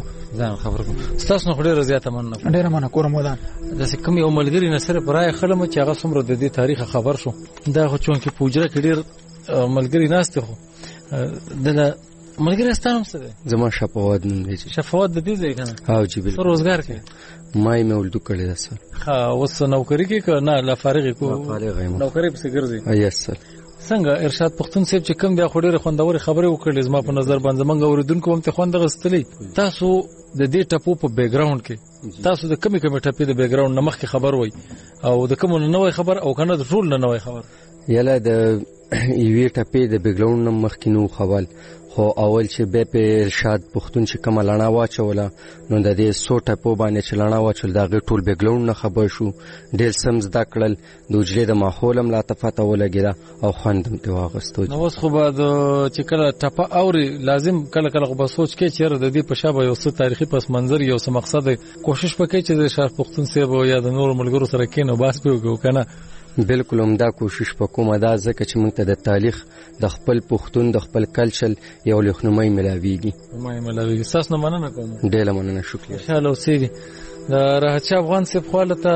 تاسو نو ډیره زیاته مننه ډیره مننه کوم ودان د کوم یو ملګری نه سره پرای خلم چې هغه څومره د دې تاریخ خبر شو دا خو چون کې پوجره کې ډیر ملګری ناشته خو د ملګری ستاسو سره زما شفاوت نه دی شفاوت د دې ځای کنه او جی بالکل روزګار کې مای مې ولدو کړی دا سر ها اوس نوکری کې نه لا فارغ کو نوکری په ګرځي یس سر څنګه ارشاد پښتون صاحب چې کوم بیا خوري خوندور خبره وکړل زما په نظر باندې زمونږ اوریدونکو هم ته خوند غستلی تاسو د دې ټپو په بیک گراوند کې تاسو د کمی ټپې د بیک گراوند نمخ کې خبر وای او د کوم نوې خبر او کنه د ټول نوې خبر یلا د ایوی ټپې د بیک گراوند نمخ کې نو خبر خو اول چې به په ارشاد پښتون چې کوم لانا واچوله نو د دې 100 ټپو باندې چې لانا واچول دا ټول بیک گراوند نه خبر شو ډېر سمز دا کړل د وجلې د ماحولم لا تفاته ولګیدا او خوندم ته واغستو نو اوس خو بعد چې کله ټپه اوري لازم کله کله خو به سوچ کې چې د دې په شابه یو څه تاریخي پس منظر یو څه مقصد کوشش وکړي چې د شاه پښتون صاحب یا د نور ملګرو سره کېنو باس به وکنه بالکل همدا کوشش وکوم دا ځکه چې موږ ته د تاریخ د خپل پښتون د خپل کلچر یو لخنمای ملاویږي تاسو نه مننه کوم ډېر مننه شکریہ ان شاء الله اوسېږي دا راحت افغان صاحب خالته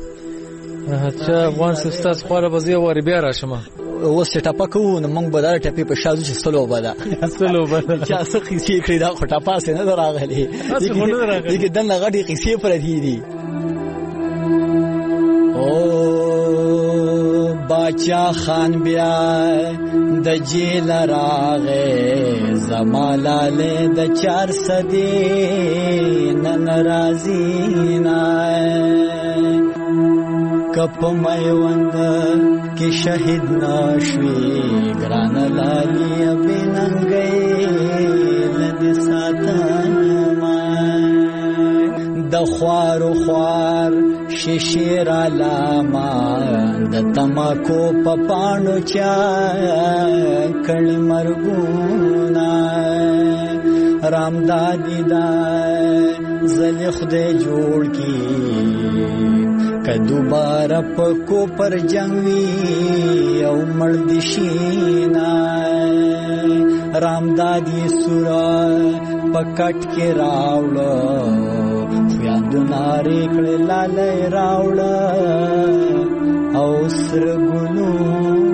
راحت افغان صاحب تاسو خاله بزی وری بیا راشم اوس ټاپا کو نو موږ به دا ټپې په شاوځو چې سلو بدا چې اسه قصې کړی دا ټاپا سه نه راغلی دغه دنه غټي قصې پر دي باچا خان بیا د جیل راغې زمالاله د 400 نن راضی نه کپ مېوند کې شهید نشوي ګران لالي بننګې لد ساتن د خوارو خوار ششیر علاما د تماکو پپانو چا کړي مرګونا رامدادی دا زلی خدای جوړ کی که دوباره پکو پر جنگوی او مردشینا رامدادی سورا پکټ کې راوړو خویاندو ناری کړي لاله راوړو او سر ګلو